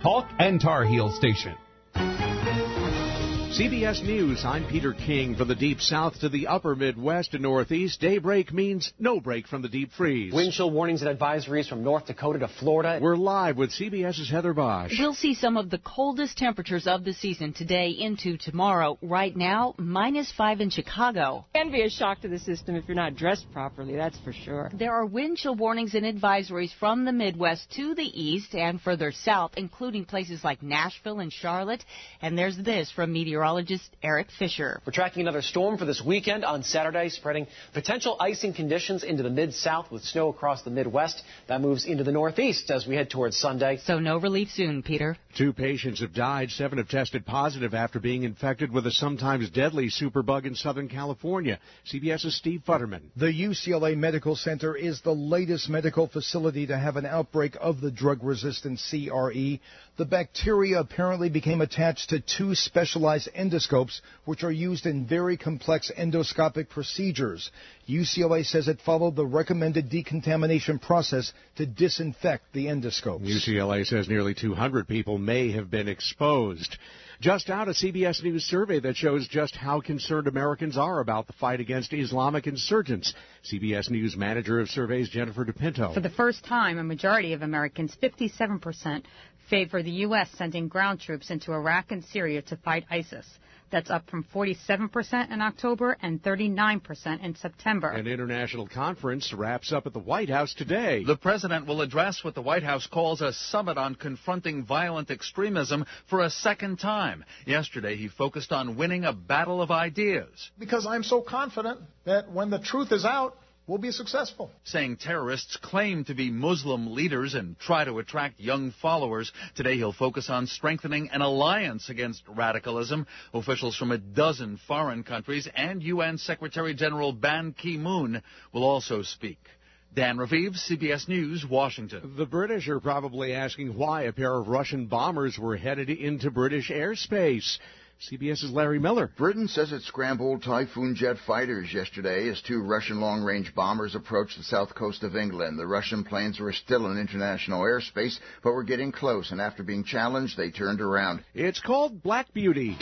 Hawk and Tar Heel Station. CBS News, I'm Peter King. From the deep south to the upper Midwest and Northeast, daybreak means no break from the deep freeze. Wind chill warnings and advisories from North Dakota to Florida. We're live with CBS's Heather Bosch. We'll see some of the coldest temperatures of the season today into tomorrow. Right now, -5 in Chicago. It can be a shock to the system if you're not dressed properly, that's for sure. There are wind chill warnings and advisories from the Midwest to the east and further south, including places like Nashville and Charlotte. And there's this from meteorologist Eric Fisher. We're tracking another storm for this weekend on Saturday, spreading potential icing conditions into the mid-south with snow across the Midwest. That moves into the Northeast as we head towards Sunday. So no relief soon, Peter. 2 patients have died. 7 have tested positive after being infected with a sometimes deadly superbug in Southern California. CBS's Steve Futterman. The UCLA Medical Center is the latest medical facility to have an outbreak of the drug-resistant CRE. The bacteria apparently became attached to 2 specialized endoscopes, which are used in very complex endoscopic procedures. UCLA says it followed the recommended decontamination process to disinfect the endoscopes. UCLA says nearly 200 people may have been exposed. Just out, a CBS News survey that shows just how concerned Americans are about the fight against Islamic insurgents. CBS News manager of surveys Jennifer DePinto. For the first time, a majority of Americans, 57%, favor the U.S. sending ground troops into Iraq and Syria to fight ISIS. That's up from 47% in October and 39% in September. An international conference wraps up at the White House today. The president will address what the White House calls a summit on confronting violent extremism for a second time. Yesterday, he focused on winning a battle of ideas. Because I'm so confident that when the truth is out, we'll be successful. Saying terrorists claim to be Muslim leaders and try to attract young followers. Today he'll focus on strengthening an alliance against radicalism. Officials from a dozen foreign countries and UN Secretary General Ban Ki-moon will also speak. Dan Raviv, CBS News, Washington. The British are probably asking why a pair of Russian bombers were headed into British airspace. CBS's Larry Miller. Britain says it scrambled Typhoon jet fighters yesterday as 2 Russian long-range bombers approached the south coast of England. The Russian planes were still in international airspace, but were getting close, and after being challenged, they turned around. It's called Black Beauty.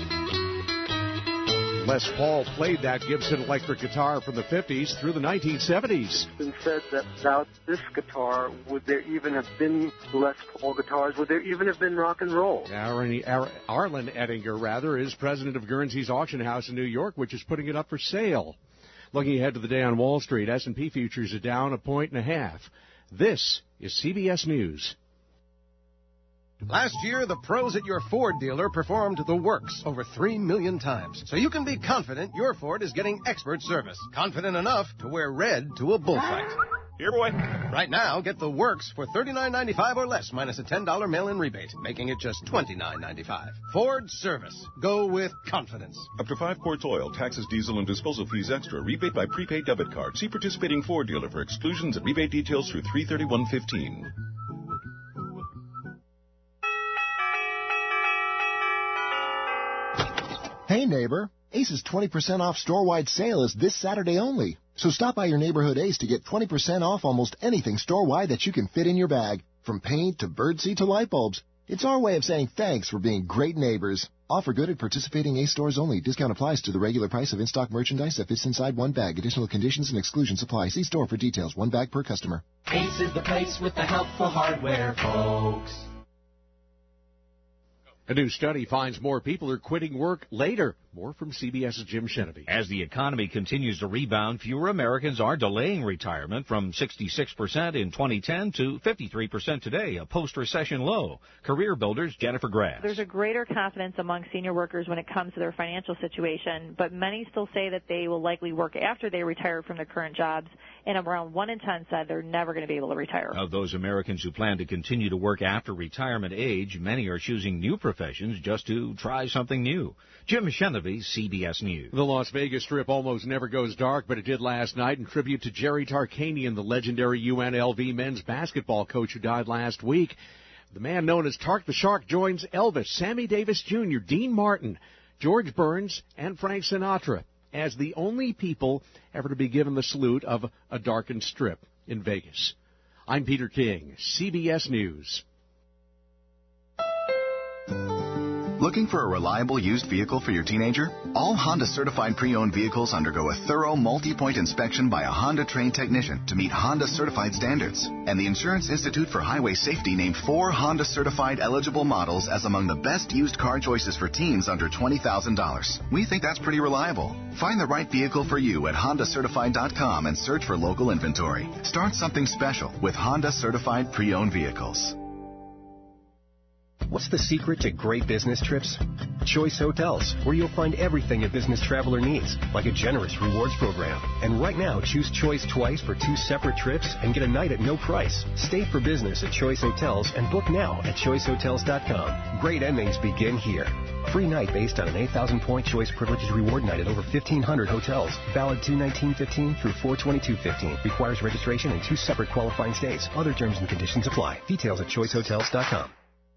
Les Paul played that Gibson electric guitar from the 50s through the 1970s. It's been said that without this guitar, would there even have been Les Paul guitars? Would there even have been rock and roll? Arlen Ettinger, is president of Guernsey's auction house in New York, which is putting it up for sale. Looking ahead to the day on Wall Street, S&P futures are down 1.5. This is CBS News. Last year, the pros at your Ford dealer performed the works over 3 million times. So you can be confident your Ford is getting expert service. Confident enough to wear red to a bullfight. Here, boy. Right now, get the works for $39.95 or less, minus a $10 mail-in rebate, making it just $29.95. Ford service. Go with confidence. Up to 5 quarts oil, taxes, diesel, and disposal fees extra. Rebate by prepaid debit card. See participating Ford dealer for exclusions and rebate details through 3/31/15. Hey, neighbor, Ace's 20% off store-wide sale is this Saturday only. So stop by your neighborhood Ace to get 20% off almost anything store-wide that you can fit in your bag, from paint to birdseed to light bulbs. It's our way of saying thanks for being great neighbors. Offer good at participating Ace stores only. Discount applies to the regular price of in-stock merchandise that fits inside one bag. Additional conditions and exclusions apply. See store for details. One bag per customer. Ace is the place with the helpful hardware, folks. A new study finds more people are quitting work later. More from CBS's Jim Sheneby. As the economy continues to rebound, fewer Americans are delaying retirement from 66% in 2010 to 53% today, a post-recession low. Career Builders' Jennifer Grass. There's a greater confidence among senior workers when it comes to their financial situation, but many still say that they will likely work after they retire from their current jobs, and around 1 in 10 said they're never going to be able to retire. Of those Americans who plan to continue to work after retirement age, many are choosing new professions just to try something new. Jim Sheneby, CBS News. The Las Vegas Strip almost never goes dark, but it did last night in tribute to Jerry Tarkanian, the legendary UNLV men's basketball coach who died last week. The man known as Tark the Shark joins Elvis, Sammy Davis Jr., Dean Martin, George Burns, and Frank Sinatra as the only people ever to be given the salute of a darkened strip in Vegas. I'm Peter King, CBS News. Looking for a reliable used vehicle for your teenager? All Honda certified pre-owned vehicles undergo a thorough multi-point inspection by a Honda trained technician to meet Honda certified standards. And the Insurance Institute for Highway Safety named 4 Honda certified eligible models as among the best used car choices for teens under $20,000. We think that's pretty reliable. Find the right vehicle for you at HondaCertified.com and search for local inventory. Start something special with Honda certified pre-owned vehicles. What's the secret to great business trips? Choice Hotels, where you'll find everything a business traveler needs, like a generous rewards program. And right now, choose Choice twice for 2 separate trips and get a night at no price. Stay for business at Choice Hotels and book now at choicehotels.com. Great endings begin here. Free night based on an 8,000-point Choice Privileges Reward night at over 1,500 hotels. Valid 2/19/15 through 4/22/15. Requires registration in 2 separate qualifying states. Other terms and conditions apply. Details at choicehotels.com.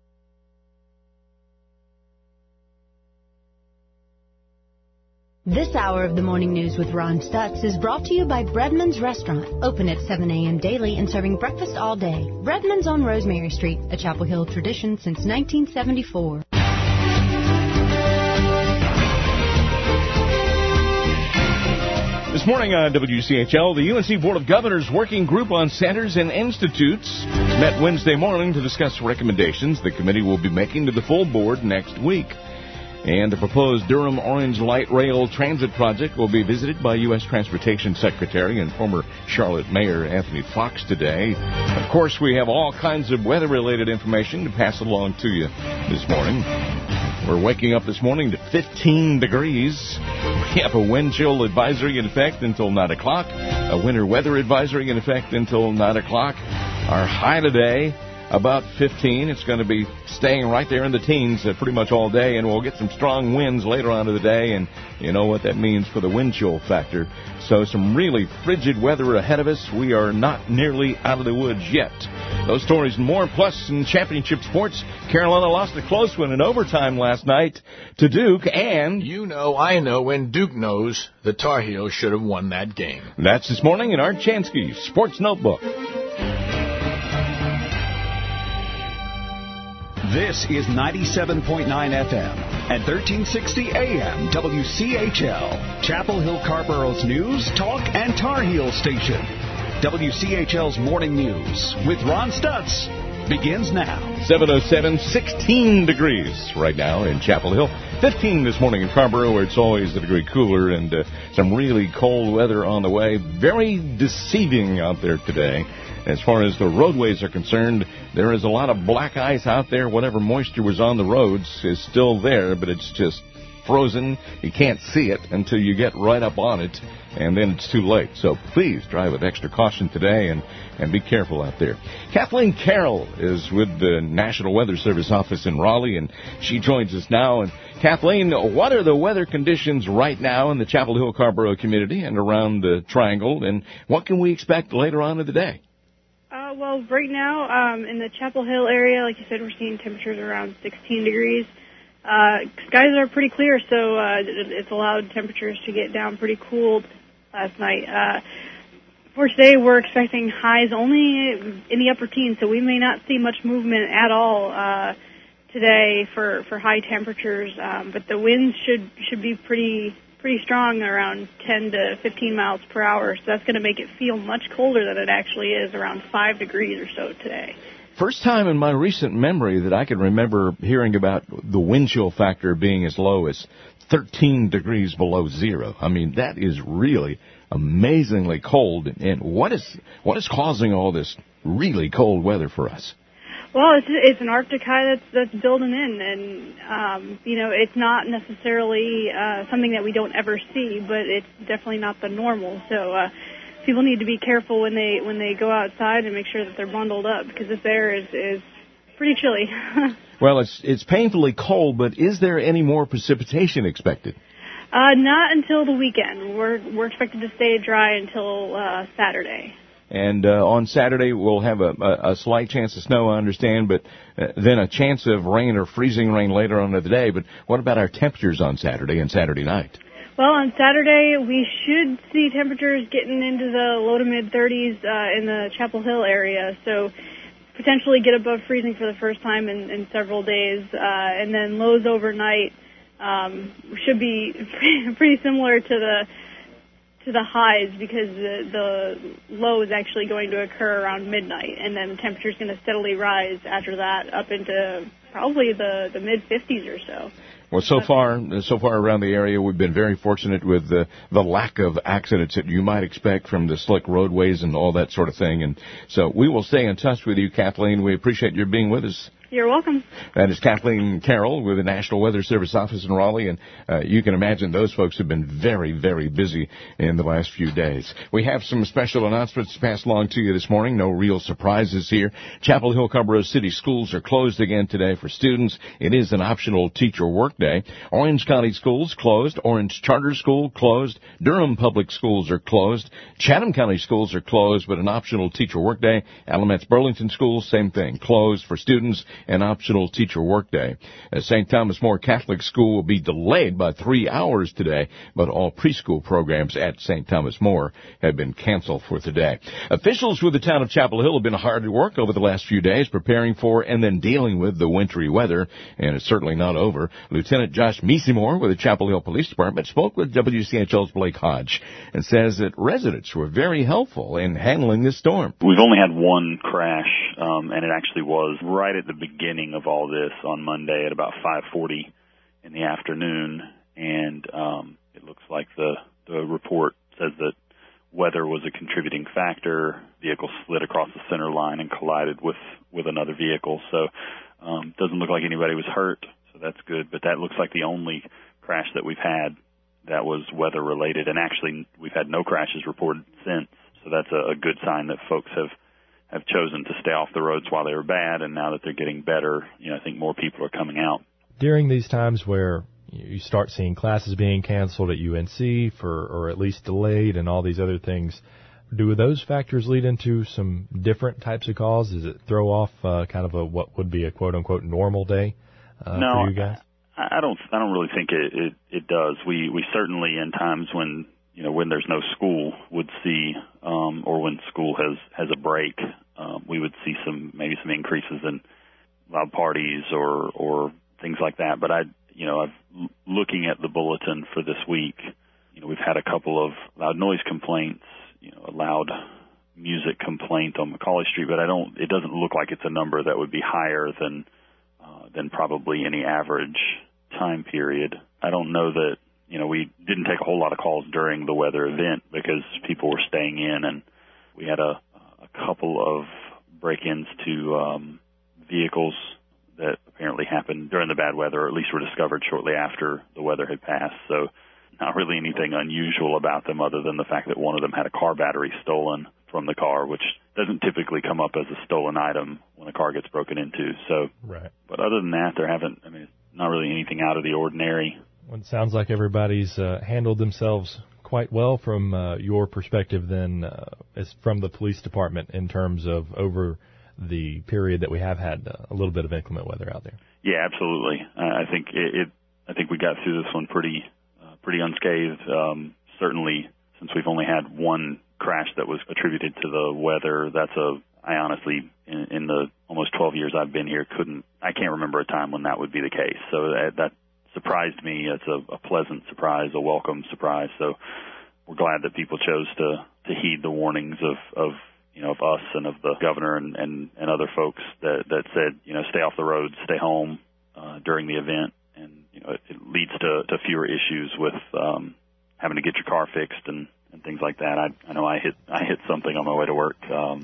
This hour of the Morning News with Ron Stutz is brought to you by Breadman's Restaurant, open at 7 a.m. daily and serving breakfast all day. Breadman's on Rosemary Street, a Chapel Hill tradition since 1974. This morning on WCHL, the UNC Board of Governors Working Group on Centers and Institutes met Wednesday morning to discuss recommendations the committee will be making to the full board next week. And the proposed Durham Orange Light Rail Transit project will be visited by U.S. Transportation Secretary and former Charlotte Mayor Anthony Fox today. Of course, we have all kinds of weather-related information to pass along to you this morning. We're waking up this morning to 15 degrees. We have a wind chill advisory in effect until 9 o'clock, a winter weather advisory in effect until 9 o'clock. Our high today, about 15. It's going to be staying right there in the teens pretty much all day, and we'll get some strong winds later on in the day, and you know what that means for the wind chill factor. So some really frigid weather ahead of us. We are not nearly out of the woods yet. Those stories and more, plus in championship sports, Carolina lost a close one in overtime last night to Duke, and... You know, I know, and Duke knows the Tar Heels should have won that game. That's this morning in Art Chansky's Sports Notebook. This is 97.9 FM and 1360 AM WCHL, Chapel Hill Carborough's news, talk, and Tar Heel station. WCHL's Morning News with Ron Stutz begins now. 7:07, 16 degrees right now in Chapel Hill. 15 this morning in Carrboro, where it's always a degree cooler, and some really cold weather on the way. Very deceiving out there today. As far as the roadways are concerned, there is a lot of black ice out there. Whatever moisture was on the roads is still there, but it's just frozen. You can't see it until you get right up on it, and then it's too late. So please drive with extra caution today and be careful out there. Kathleen Carroll is with the National Weather Service office in Raleigh, and she joins us now. And Kathleen, what are the weather conditions right now in the Chapel Hill Carrboro community and around the Triangle, and what can we expect later on in the day? Well, right now, in the Chapel Hill area, like you said, we're seeing temperatures around 16 degrees. Skies are pretty clear, so it's allowed temperatures to get down pretty cool last night. For today, we're expecting highs only in the upper teens, so we may not see much movement at all today for high temperatures. But the winds should be pretty strong, around 10 to 15 miles per hour, so that's going to make it feel much colder than it actually is, around 5 degrees or so today. First time in my recent memory that I can remember hearing about the wind chill factor being as low as 13 degrees below zero. I mean, that is really amazingly cold. And what is causing all this really cold weather for us? Well, it's an Arctic high that's building in, and it's not necessarily something that we don't ever see, but it's definitely not the normal. So people need to be careful when they go outside and make sure that they're bundled up, because this air is pretty chilly. Well, it's painfully cold, but is there any more precipitation expected? Not until the weekend. We're expected to stay dry until Saturday. And on Saturday, we'll have a slight chance of snow, I understand, but then a chance of rain or freezing rain later on in the day. But what about our temperatures on Saturday and Saturday night? Well, on Saturday, we should see temperatures getting into the low to mid-30s in the Chapel Hill area. So potentially get above freezing for the first time in several days, and then lows overnight should be pretty similar to the highs, because the low is actually going to occur around midnight, and then the temperature is going to steadily rise after that up into probably the mid-50s or so. Well, so far around the area, we've been very fortunate with the lack of accidents that you might expect from the slick roadways and all that sort of thing. And so we will stay in touch with you, Kathleen. We appreciate your being with us. You're welcome. That is Kathleen Carroll with the National Weather Service office in Raleigh, and you can imagine those folks have been very, very busy in the last few days. We have some special announcements to pass along to you this morning. No real surprises here. Chapel Hill Carrboro City schools are closed again today for students. It is an optional teacher work day. Orange County schools closed. Orange Charter School closed. Durham Public Schools are closed. Chatham County schools are closed, but an optional teacher work day. Alamance Burlington schools, same thing, closed for students. An optional teacher workday. St. Thomas More Catholic School will be delayed by 3 hours today, but all preschool programs at St. Thomas More have been canceled for today. Officials with the town of Chapel Hill have been hard at work over the last few days, preparing for and then dealing with the wintry weather, and it's certainly not over. Lieutenant Josh Meesemore with the Chapel Hill Police Department spoke with WCHL's Blake Hodge and says that residents were very helpful in handling this storm. We've only had one crash, and it actually was right at the beginning of all this on Monday at about 5:40 in the afternoon, and it looks like the report says that weather was a contributing factor. Vehicle slid across the center line and collided with another vehicle, so doesn't look like anybody was hurt, so that's good. But that looks like the only crash that we've had that was weather related, and actually we've had no crashes reported since, so that's a good sign that folks have chosen to stay off the roads while they were bad, and now that they're getting better, I think more people are coming out. During these times where you start seeing classes being canceled at UNC or at least delayed and all these other things, do those factors lead into some different types of calls? Does it throw off kind of what would be a quote-unquote normal day for you guys? I don't really think it does. We certainly, in times when there's no school, would see, or when school has a break, we would see maybe some increases in loud parties or things like that. But I've looking at the bulletin for this week, we've had a couple of loud noise complaints, a loud music complaint on Macaulay Street, but it doesn't look like it's a number that would be higher than probably any average time period. I don't know that, we didn't take a whole lot of calls during the weather event because people were staying in, and we had a couple of break-ins to vehicles that apparently happened during the bad weather, or at least were discovered shortly after the weather had passed. So not really anything unusual about them other than the fact that one of them had a car battery stolen from the car, which doesn't typically come up as a stolen item when a car gets broken into. So, right. But other than that, it's not really anything out of the ordinary. Well, it sounds like everybody's handled themselves quite well from your perspective then, as from the police department in terms of over the period that we have had a little bit of inclement weather out there. Yeah, absolutely. I think I think we got through this one pretty unscathed. Certainly, since we've only had one crash that was attributed to the weather, I honestly, in the almost 12 years I've been here, I can't remember a time when that would be the case. So that surprised me. It's a pleasant surprise, a welcome surprise. So we're glad that people chose to heed the warnings of us and of the governor and other folks that said, stay off the road, stay home during the event. And, it leads to fewer issues with having to get your car fixed and things like that. I know I hit something on my way to work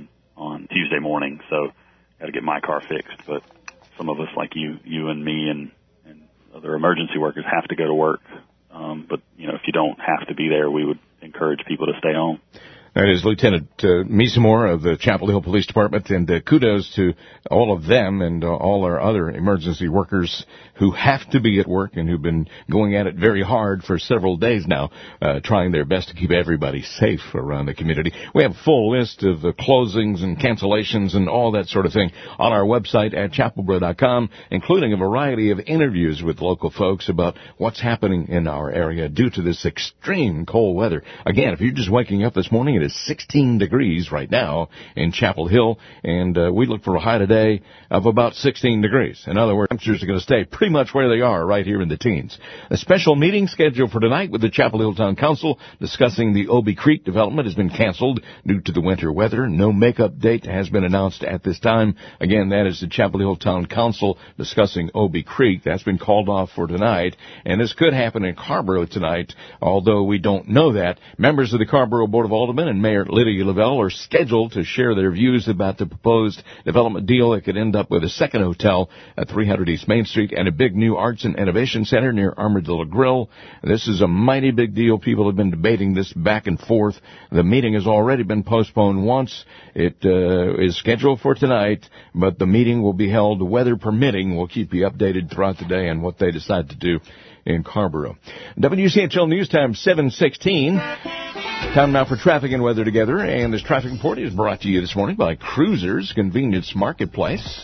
on Tuesday morning, so got to get my car fixed. But some of us, like you and me and other emergency workers, have to go to work. But if you don't have to be there, we would encourage people to stay home. That is Lieutenant Meesemore of the Chapel Hill Police Department, and kudos to all of them and all our other emergency workers who have to be at work and who've been going at it very hard for several days now, trying their best to keep everybody safe around the community. We have a full list of closings and cancellations and all that sort of thing on our website at chapelboro.com, including a variety of interviews with local folks about what's happening in our area due to this extreme cold weather. Again, if you're just waking up this morning It is 16 degrees right now in Chapel Hill, and we look for a high today of about 16 degrees. In other words, temperatures are going to stay pretty much where they are right here in the teens. A special meeting scheduled for tonight with the Chapel Hill Town Council discussing the Obie Creek development has been canceled due to the winter weather. No makeup date has been announced at this time. Again, that is the Chapel Hill Town Council discussing Obie Creek. That's been called off for tonight, and this could happen in Carrboro tonight, although we don't know that. Members of the Carrboro Board of Aldermen and Mayor Lydia Lavelle are scheduled to share their views about the proposed development deal that could end up with a second hotel at 300 East Main Street and a big new arts and innovation center near Armadillo Grill. This is a mighty big deal. People have been debating this back and forth. The meeting has already been postponed once. It is scheduled for tonight, but the meeting will be held, weather permitting. We'll keep you updated throughout the day on what they decide to do in Carrboro. WCHL News Time 7:16. Time now for traffic and weather together, and this traffic report is brought to you this morning by Cruisers Convenience Marketplace.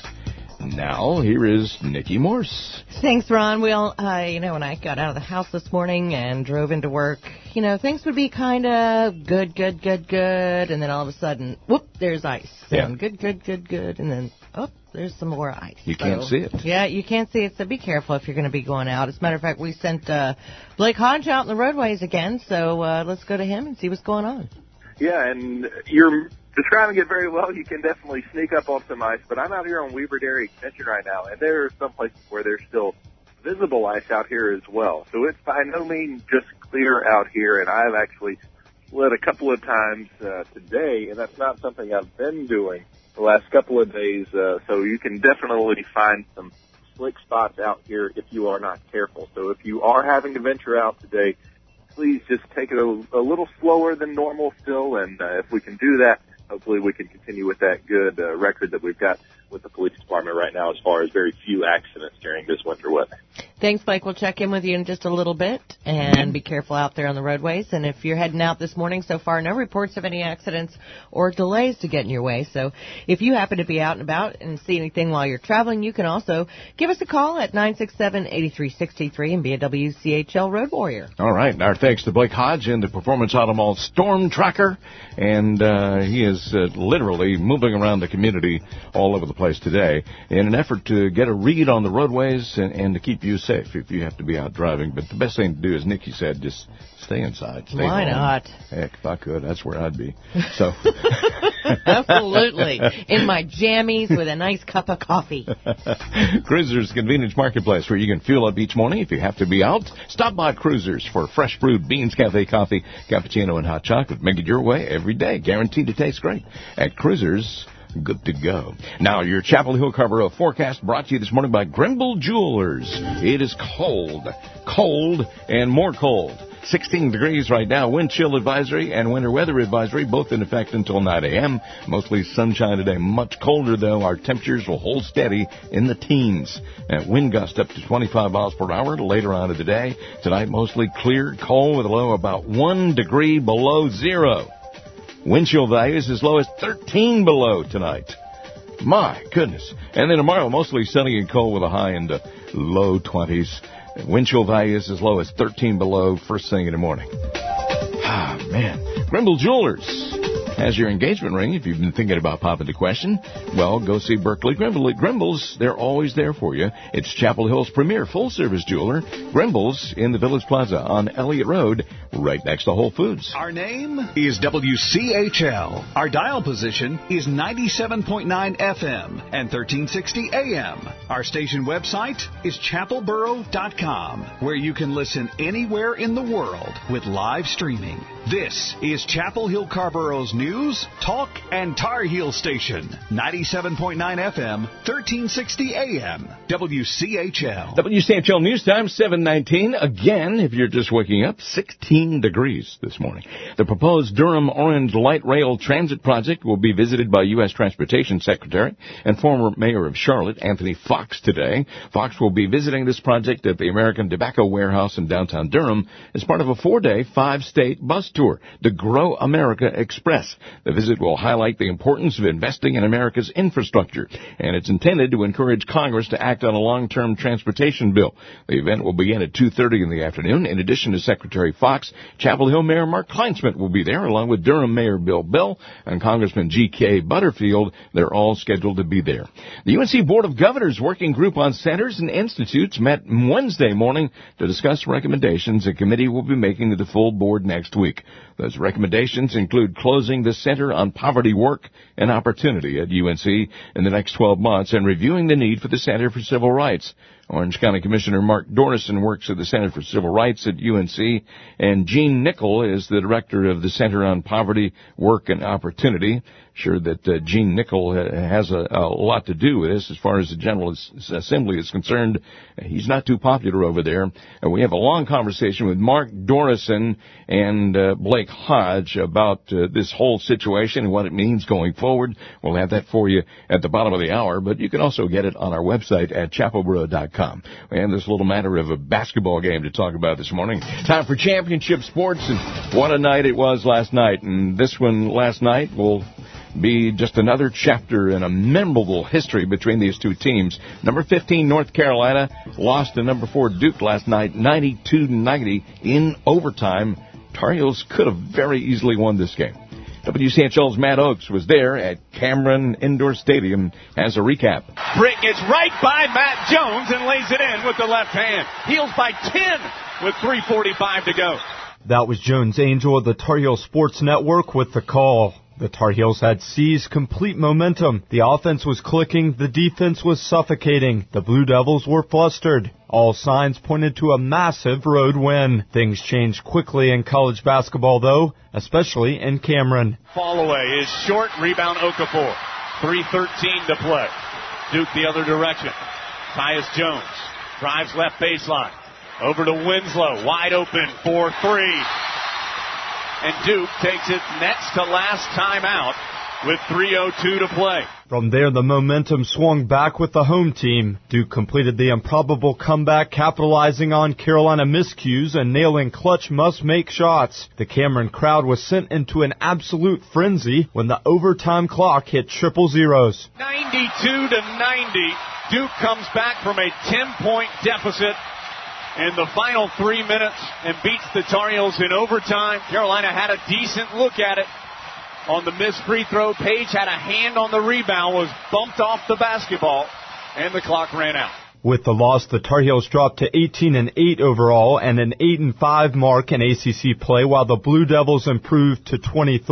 Now, here is Nikki Morse. Thanks, Ron. Well, when I got out of the house this morning and drove into work, things would be kind of good, and then all of a sudden, whoop, there's ice. Yeah. And good, and then, there's some more ice. You can't see it. Yeah, you can't see it, so be careful if you're going to be going out. As a matter of fact, we sent Blake Hodge out in the roadways again, so let's go to him and see what's going on. Yeah, and you're describing it very well. You can definitely sneak up on some ice, but I'm out here on Weaver Dairy Extension right now, and there are some places where there's still visible ice out here as well. So it's by no means just clear out here, and I've actually slid a couple of times today, and that's not something I've been doing the last couple of days. So you can definitely find some slick spots out here if you are not careful. So if you are having to venture out today, please just take it a little slower than normal still, and if we can do that, hopefully we can continue with that good record that we've got with the police department right now as far as very few accidents during this winter weather. Thanks, Blake. We'll check in with you in just a little bit, and be careful out there on the roadways. And if you're heading out this morning, so far, no reports of any accidents or delays to get in your way. So if you happen to be out and about and see anything while you're traveling, you can also give us a call at 967-8363 and be a WCHL Road Warrior. All right. Our thanks to Blake Hodge and the Performance Automall Storm Tracker. And he is literally moving around the community all over the place today in an effort to get a read on the roadways and to keep you safe if you have to be out driving. But the best thing to do, as Nikki said, just stay inside. Stay Why home. Not? Heck, if I could, that's where I'd be. So absolutely. In my jammies with a nice cup of coffee. Cruisers Convenience Marketplace, where you can fuel up each morning if you have to be out. Stop by Cruisers for fresh brewed beans, cafe coffee, cappuccino, and hot chocolate. Make it your way every day. Guaranteed to taste great. At Cruisers, good to go. Now, your Chapel Hill Carrboro forecast brought to you this morning by Grimble Jewelers. It is cold, and more cold. 16 degrees right now. Wind chill advisory and winter weather advisory, both in effect until 9 a.m. Mostly sunshine today. Much colder, though. Our temperatures will hold steady in the teens. Wind gust up to 25 miles per hour later on in the day. Tonight, mostly clear, cold with a low about 1 degree below zero. Wind chill values as low as 13 below tonight. My goodness. And then tomorrow, mostly sunny and cold with a high in the low 20s. Wind chill values as low as 13 below first thing in the morning. Ah, man. Grimble Jewelers has your engagement ring. If you've been thinking about popping the question, well, go see Berkeley Grimble. At Grimble's, they're always there for you. It's Chapel Hill's premier full-service jeweler. Grimble's in the Village Plaza on Elliott Road, right next to Whole Foods. Our name is WCHL. Our dial position is 97.9 FM and 1360 AM. Our station website is chapelboro.com, where you can listen anywhere in the world with live streaming. This is Chapel Hill Carrboro's news, talk, and Tar Heel station. 97.9 FM, 1360 AM. WCHL. WCHL News Time, 7:19. Again, if you're just waking up, 16 degrees this morning. The proposed Durham Orange Light Rail Transit Project will be visited by U.S. Transportation Secretary and former Mayor of Charlotte, Anthony Fox, today. Fox will be visiting this project at the American Tobacco Warehouse in downtown Durham as part of a 4-day, 5-state bus tour, the Grow America Express. The visit will highlight the importance of investing in America's infrastructure, and it's intended to encourage Congress to act on a long-term transportation bill. The event will begin at 2:30 in the afternoon. In addition to Secretary Fox, Chapel Hill Mayor Mark Kleinsmith will be there, along with Durham Mayor Bill Bell and Congressman G.K. Butterfield. They're all scheduled to be there. The UNC Board of Governors Working Group on Centers and Institutes met Wednesday morning to discuss recommendations the committee will be making to the full board next week. Those recommendations include closing the Center on Poverty Work and Opportunity at UNC in the next 12 months and reviewing the need for the Center for Civil Rights. Orange County Commissioner Mark Dorison works at the Center for Civil Rights at UNC, and Gene Nickel is the director of the Center on Poverty, Work, and Opportunity. Sure that Gene Nickel has a lot to do with this as far as the General Assembly is concerned. He's not too popular over there. And we have a long conversation with Mark Dorison and Blake Hodge about this whole situation and what it means going forward. We'll have that for you at the bottom of the hour, but you can also get it on our website at chapelboro.com. We have this little matter of a basketball game to talk about this morning. Time for championship sports, and what a night it was last night. And this one last night will be just another chapter in a memorable history between these two teams. Number 15, North Carolina, lost to number 4, Duke last night, 92-90 in overtime. Tar Heels could have very easily won this game. WCHL's Matt Oakes was there at Cameron Indoor Stadium as a recap. Britt gets right by Matt Jones and lays it in with the left hand. Heels by 10 with 3:45 to go. That was Jones Angel of the Tar Heel Sports Network with the call. The Tar Heels had seized complete momentum. The offense was clicking, the defense was suffocating. The Blue Devils were flustered. All signs pointed to a massive road win. Things changed quickly in college basketball, though, especially in Cameron. Fall away is short, rebound Okafor. 3:13 to play. Duke the other direction. Tyus Jones drives left baseline. Over to Winslow, wide open for 3. And Duke takes it next to last timeout with 3:02 to play. From there, the momentum swung back with the home team. Duke completed the improbable comeback, capitalizing on Carolina miscues and nailing clutch must-make shots. The Cameron crowd was sent into an absolute frenzy when the overtime clock hit triple zeros. 92-90, Duke comes back from a 10-point deficit in the final 3 minutes and beats the Tar Heels in overtime. Carolina had a decent look at it on the missed free throw. Page had a hand on the rebound, was bumped off the basketball, and the clock ran out. With the loss, the Tar Heels dropped to 18-8 overall and an 8-5 mark in ACC play, while the Blue Devils improved to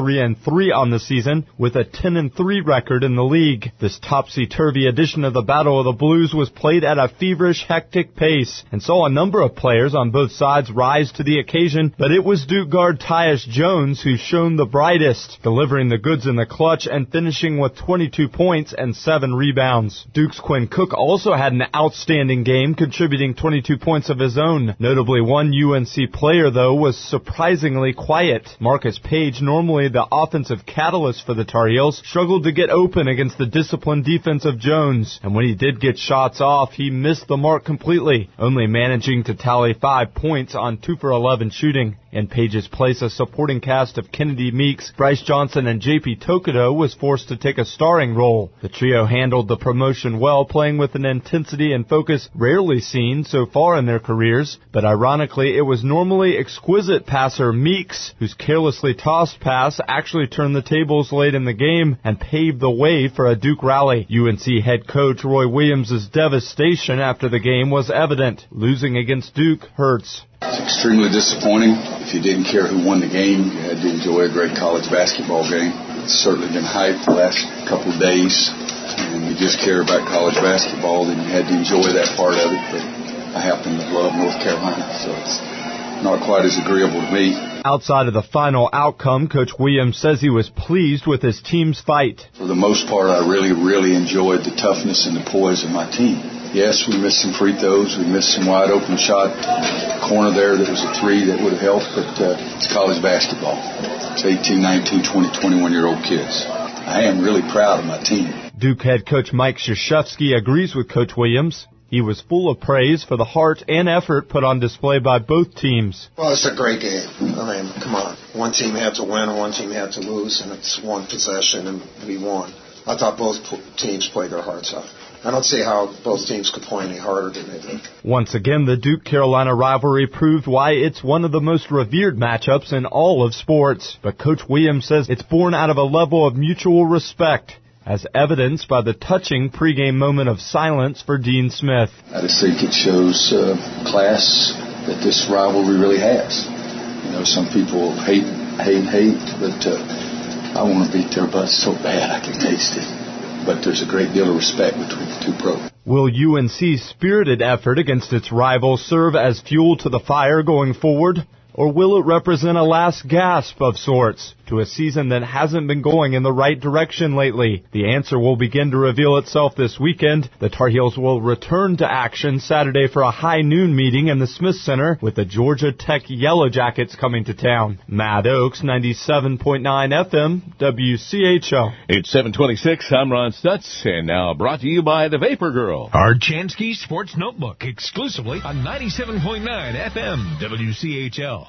23-3 on the season with a 10-3 record in the league. This topsy-turvy edition of the Battle of the Blues was played at a feverish, hectic pace and saw a number of players on both sides rise to the occasion, but it was Duke guard Tyus Jones who shone the brightest, delivering the goods in the clutch and finishing with 22 points and 7 rebounds. Duke's Quinn Cook also had an outstanding game, contributing 22 points of his own. Notably, one UNC player, though, was surprisingly quiet. Marcus Page, normally the offensive catalyst for the Tar Heels, struggled to get open against the disciplined defense of Jones, and when he did get shots off, he missed the mark completely, only managing to tally 5 points on 2 for 11 shooting. In Page's place, a supporting cast of Kennedy Meeks, Bryce Johnson, and J.P. Tokido was forced to take a starring role. The trio handled the promotion well, playing with an intensity and focus rarely seen so far in their careers. But ironically, it was normally exquisite passer Meeks, whose carelessly tossed pass actually turned the tables late in the game and paved the way for a Duke rally. UNC head coach Roy Williams' devastation after the game was evident. Losing against Duke hurts. It's extremely disappointing. If you didn't care who won the game, you had to enjoy a great college basketball game. It's certainly been hyped the last couple of days, and you just care about college basketball, then you had to enjoy that part of it. But I happen to love North Carolina, so it's not quite as agreeable to me. Outside of the final outcome, Coach Williams says he was pleased with his team's fight. For the most part, I really enjoyed the toughness and the poise of my team. Yes, we missed some free throws. We missed some wide open shot. Corner there, that was a 3 that would have helped, but it's college basketball. It's 18, 19, 20, 21-year-old kids. I am really proud of my team. Duke head coach Mike Krzyzewski agrees with Coach Williams. He was full of praise for the heart and effort put on display by both teams. Well, it's a great game. I mean, come on. One team had to win and one team had to lose, and it's one possession, and we won. I thought both teams played their hearts out. I don't see how both teams could play any harder than they did. Once again, the Duke-Carolina rivalry proved why it's one of the most revered matchups in all of sports. But Coach Williams says it's born out of a level of mutual respect, as evidenced by the touching pregame moment of silence for Dean Smith. I just think it shows class that this rivalry really has. You know, some people hate, but I want to beat their butts so bad I can taste it. But there's a great deal of respect between the two programs. Will UNC's spirited effort against its rivals serve as fuel to the fire going forward? Or will it represent a last gasp of sorts to a season that hasn't been going in the right direction lately? The answer will begin to reveal itself this weekend. The Tar Heels will return to action Saturday for a high noon meeting in the Smith Center with the Georgia Tech Yellow Jackets coming to town. Mad Oaks, 97.9 FM, WCHL. It's 7:26. I'm Ron Stutz, and now brought to you by the Vapor Girl. Archansky Sports Notebook, exclusively on 97.9 FM, WCHL.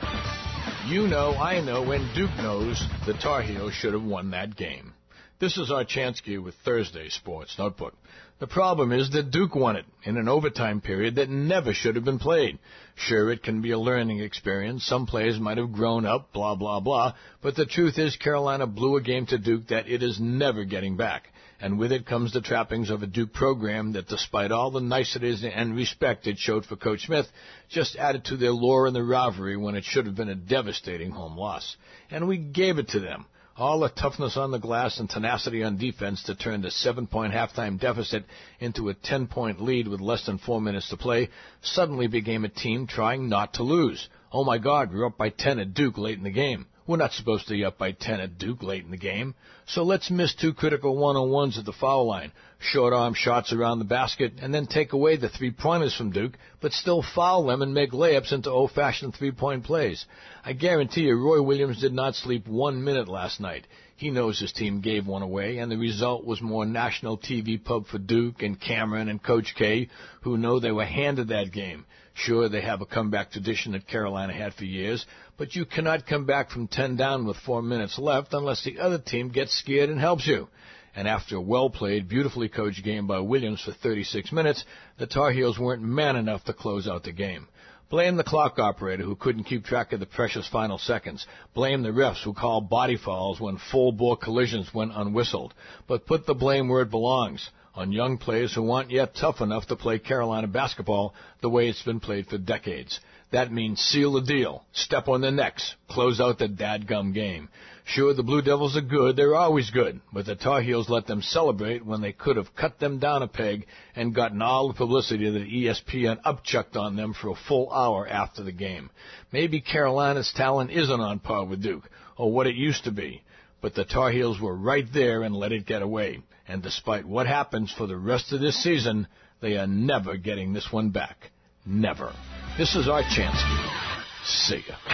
You know, I know, and Duke knows the Tar Heels should have won that game. This is Archansky with Thursday Sports Notebook. The problem is that Duke won it in an overtime period that never should have been played. Sure, it can be a learning experience. Some players might have grown up, blah, blah, blah. But the truth is Carolina blew a game to Duke that it is never getting back. And with it comes the trappings of a Duke program that, despite all the niceties and respect it showed for Coach Smith, just added to their lure in the rivalry when it should have been a devastating home loss. And we gave it to them. All the toughness on the glass and tenacity on defense to turn the 7-point halftime deficit into a 10-point lead with less than 4 minutes to play suddenly became a team trying not to lose. Oh, my God, we're up by 10 at Duke late in the game. We're not supposed to be up by 10 at Duke late in the game. So let's miss two critical one-on-ones at the foul line, short-arm shots around the basket, and then take away the three-pointers from Duke, but still foul them and make layups into old-fashioned three-point plays. I guarantee you Roy Williams did not sleep 1 minute last night. He knows his team gave one away, and the result was more national TV pub for Duke and Cameron and Coach K, who know they were handed that game. Sure, they have a comeback tradition that Carolina had for years, but you cannot come back from 10 down with 4 minutes left unless the other team gets scared and helps you. And after a well-played, beautifully coached game by Williams for 36 minutes, the Tar Heels weren't man enough to close out the game. Blame the clock operator who couldn't keep track of the precious final seconds. Blame the refs who called body fouls when full-bore collisions went unwhistled. But put the blame where it belongs, on young players who aren't yet tough enough to play Carolina basketball the way it's been played for decades. That means seal the deal, step on their necks, close out the dadgum game. Sure, the Blue Devils are good, they're always good, but the Tar Heels let them celebrate when they could have cut them down a peg and gotten all the publicity that ESPN upchucked on them for a full hour after the game. Maybe Carolina's talent isn't on par with Duke, or what it used to be, but the Tar Heels were right there and let it get away. And despite what happens for the rest of this season, they are never getting this one back. Never. This is Archansky. See ya.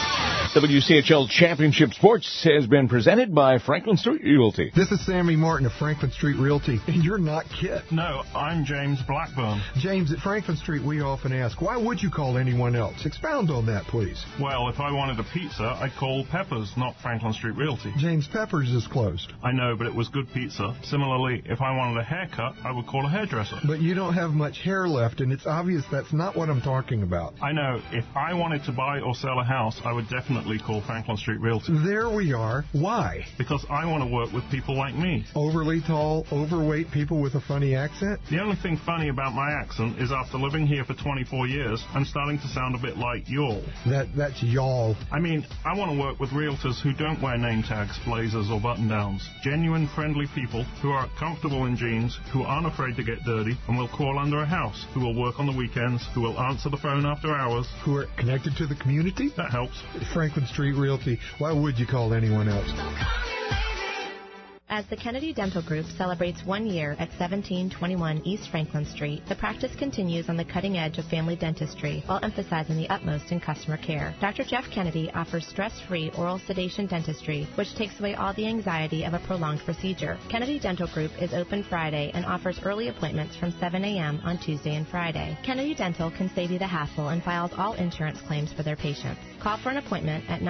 WCHL Championship Sports has been presented by Franklin Street Realty. This is Sammy Martin of Franklin Street Realty, and you're not Kit. No, I'm James Blackburn. James, at Franklin Street, we often ask, why would you call anyone else? Expound on that, please. Well, if I wanted a pizza, I'd call Pepper's, not Franklin Street Realty. James, Pepper's is closed. I know, but it was good pizza. Similarly, if I wanted a haircut, I would call a hairdresser. But you don't have much hair left, and it's obvious that's not what I'm talking about. I know. If I wanted to buy or sell a house, I would definitely call Franklin Street Realty. There we are. Why? Because I want to work with people like me. Overly tall, overweight people with a funny accent? The only thing funny about my accent is after living here for 24 years, I'm starting to sound a bit like y'all. That's y'all. I mean, I want to work with realtors who don't wear name tags, blazers, or button-downs. Genuine, friendly people who are comfortable in jeans, who aren't afraid to get dirty, and will call under a house, who will work on the weekends, who will answer the phone after hours. Who are connected to the community? That helps. Franklin Street Realty. Why would you call anyone else? As the Kennedy Dental Group celebrates 1 year at 1721 East Franklin Street, the practice continues on the cutting edge of family dentistry while emphasizing the utmost in customer care. Dr. Jeff Kennedy offers stress-free oral sedation dentistry, which takes away all the anxiety of a prolonged procedure. Kennedy Dental Group is open Friday and offers early appointments from 7 a.m. on Tuesday and Friday. Kennedy Dental can save you the hassle and files all insurance claims for their patients. Call for an appointment at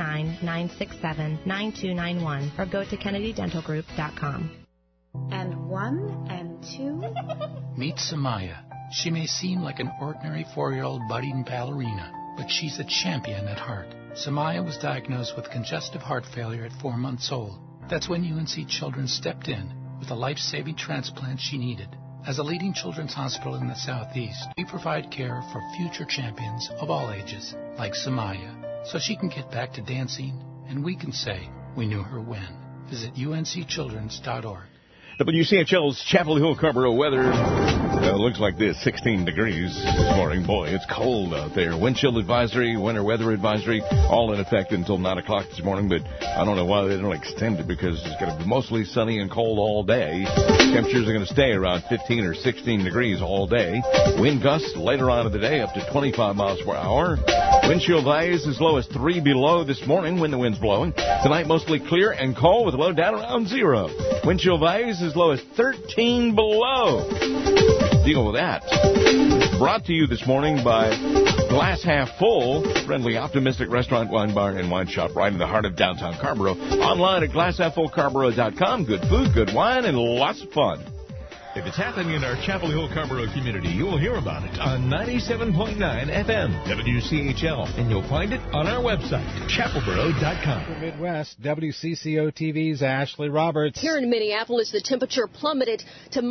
919-967-9291 or go to KennedyDentalGroup.com. And 1 and 2. Meet Samaya. She may seem like an ordinary 4-year-old budding ballerina, but she's a champion at heart. Samaya was diagnosed with congestive heart failure at 4 months old. That's when UNC Children stepped in with a life-saving transplant she needed. As a leading children's hospital in the Southeast, we provide care for future champions of all ages, like Samaya, so she can get back to dancing, and we can say we knew her when. Visit uncchildrens.org. WCHL's Chapel Hill Carrboro weather looks like this, 16 degrees this morning. Boy, it's cold out there. Wind chill advisory, winter weather advisory, all in effect until 9 o'clock this morning, but I don't know why they don't extend it because it's going to be mostly sunny and cold all day. Temperatures are going to stay around 15 or 16 degrees all day. Wind gusts later on in the day up to 25 miles per hour. Wind chill values as low as 3 below this morning when the wind's blowing. Tonight, mostly clear and cold with a low down around 0. Wind chill values as low as 13 below. Deal with that. Brought to you this morning by Glass Half Full, friendly, optimistic restaurant, wine bar, and wine shop right in the heart of downtown Carrboro. Online at glasshalffullcarrboro.com. Good food, good wine, and lots of fun. If it's happening in our Chapel Hill Carrboro community, you will hear about it on 97.9 FM WCHL, and you'll find it on our website, chapelboro.com. For Midwest, WCCO TV's Ashley Roberts. Here in Minneapolis, the temperature plummeted to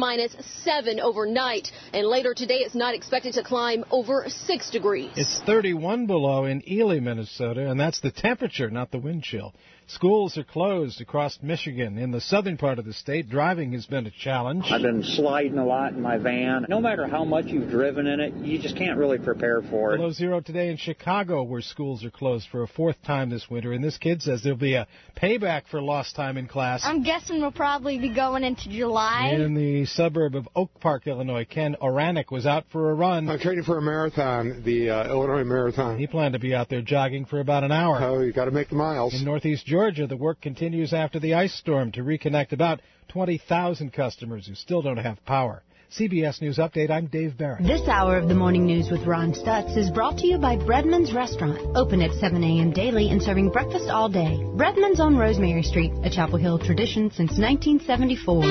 -7 overnight, and later today it's not expected to climb over 6 degrees. It's 31 below in Ely, Minnesota, and that's the temperature, not the wind chill. Schools are closed across Michigan. In the southern part of the state, driving has been a challenge. I've been sliding a lot in my van. No matter how much you've driven in it, you just can't really prepare for it. Below 0 today in Chicago, where schools are closed for a 4th time this winter. And this kid says there'll be a payback for lost time in class. I'm guessing we'll probably be going into July. In the suburb of Oak Park, Illinois, Ken Oranek was out for a run. I'm training for a marathon, the Illinois Marathon. He planned to be out there jogging for about an hour. Oh, you got to make the miles. In northeast Georgia, the work continues after the ice storm to reconnect about 20,000 customers who still don't have power. CBS News Update, I'm Dave Barrett. This hour of the Morning News with Ron Stutz is brought to you by Breadman's Restaurant. Open at 7 a.m. daily and serving breakfast all day. Breadman's on Rosemary Street, a Chapel Hill tradition since 1974.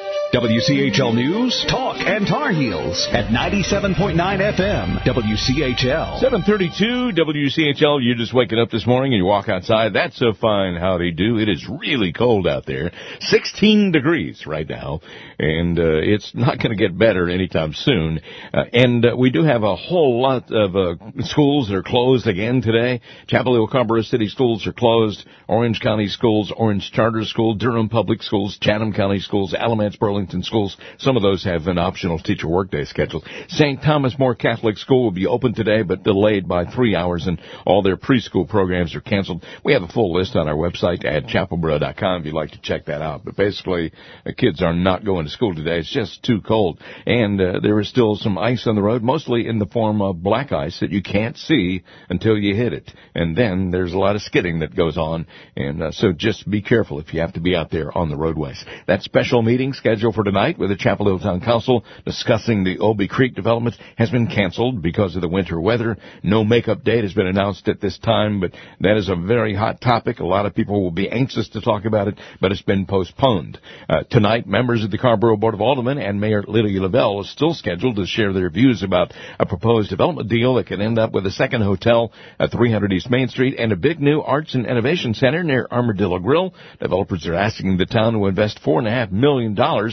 WCHL News, Talk, and Tar Heels at 97.9 FM, WCHL. 7:32 WCHL. You're just waking up this morning and you walk outside. That's so fine. Howdy do. It is really cold out there. 16 degrees right now. And it's not going to get better anytime soon. And we do have a whole lot of schools that are closed again today. Chapel Hill, Carrboro City schools are closed. Orange County schools, Orange Charter School, Durham Public Schools, Chatham County schools, Alamance, Burlington schools. Some of those have an optional teacher workday scheduled. St. Thomas More Catholic School will be open today, but delayed by 3 hours, and all their preschool programs are canceled. We have a full list on our website at chapelboro.com if you'd like to check that out. But basically, the kids are not going to school today. It's just too cold. And there is still some ice on the road, mostly in the form of black ice that you can't see until you hit it. And then there's a lot of skidding that goes on. And so just be careful if you have to be out there on the roadways. That special meeting scheduled for tonight with the Chapel Hill Town Council discussing the Obie Creek development has been canceled because of the winter weather. No makeup date has been announced at this time, but that is a very hot topic. A lot of people will be anxious to talk about it, but it's been postponed. Tonight, members of the Carrboro Board of Aldermen and Mayor Lydia Lavelle are still scheduled to share their views about a proposed development deal that could end up with a second hotel at 300 East Main Street and a big new Arts and Innovation Center near Armadillo Grill. Developers are asking the town to invest $4.5 million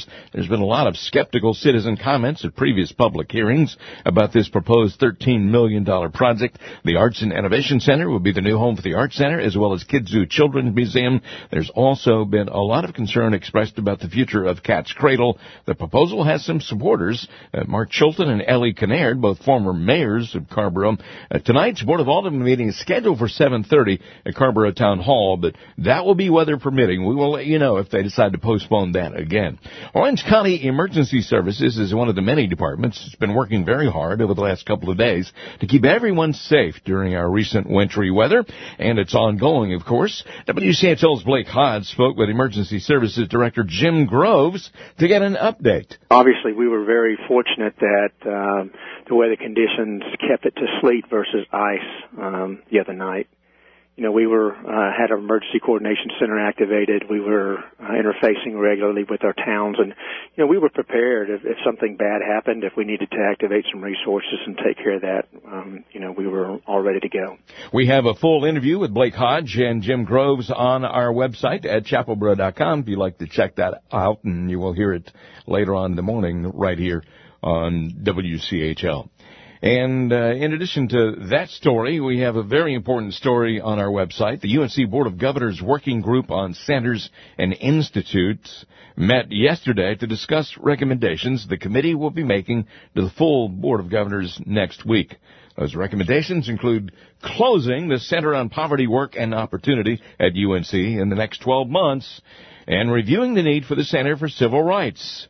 There's been a lot of skeptical citizen comments at previous public hearings about this proposed $13 million project. The Arts and Innovation Center will be the new home for the Arts Center, as well as Kidzu Children's Museum. There's also been a lot of concern expressed about the future of Cat's Cradle. The proposal has some supporters, Mark Chilton and Ellie Kinnaird, both former mayors of Carrboro. Tonight's Board of Aldermen meeting is scheduled for 7:30 at Carrboro Town Hall, but that will be weather permitting. We will let you know if they decide to postpone that again. Orange County Emergency Services is one of the many departments that's been working very hard over the last couple of days to keep everyone safe during our recent wintry weather, and it's ongoing, of course. WCHL's Blake Hodge spoke with Emergency Services Director Jim Groves to get an update. Obviously, we were very fortunate that the weather conditions kept it to sleet versus ice the other night. You know, we had our emergency coordination center activated. We were interfacing regularly with our towns, and you know, we were prepared if something bad happened, if we needed to activate some resources and take care of that. You know, we were all ready to go. We have a full interview with Blake Hodge and Jim Groves on our website at chapelboro.com if you'd like to check that out, and you will hear it later on in the morning right here on WCHL. And in addition to that story, we have a very important story on our website. The UNC Board of Governors Working Group on Centers and Institutes met yesterday to discuss recommendations the committee will be making to the full Board of Governors next week. Those recommendations include closing the Center on Poverty, Work, and Opportunity at UNC in the next 12 months and reviewing the need for the Center for Civil Rights.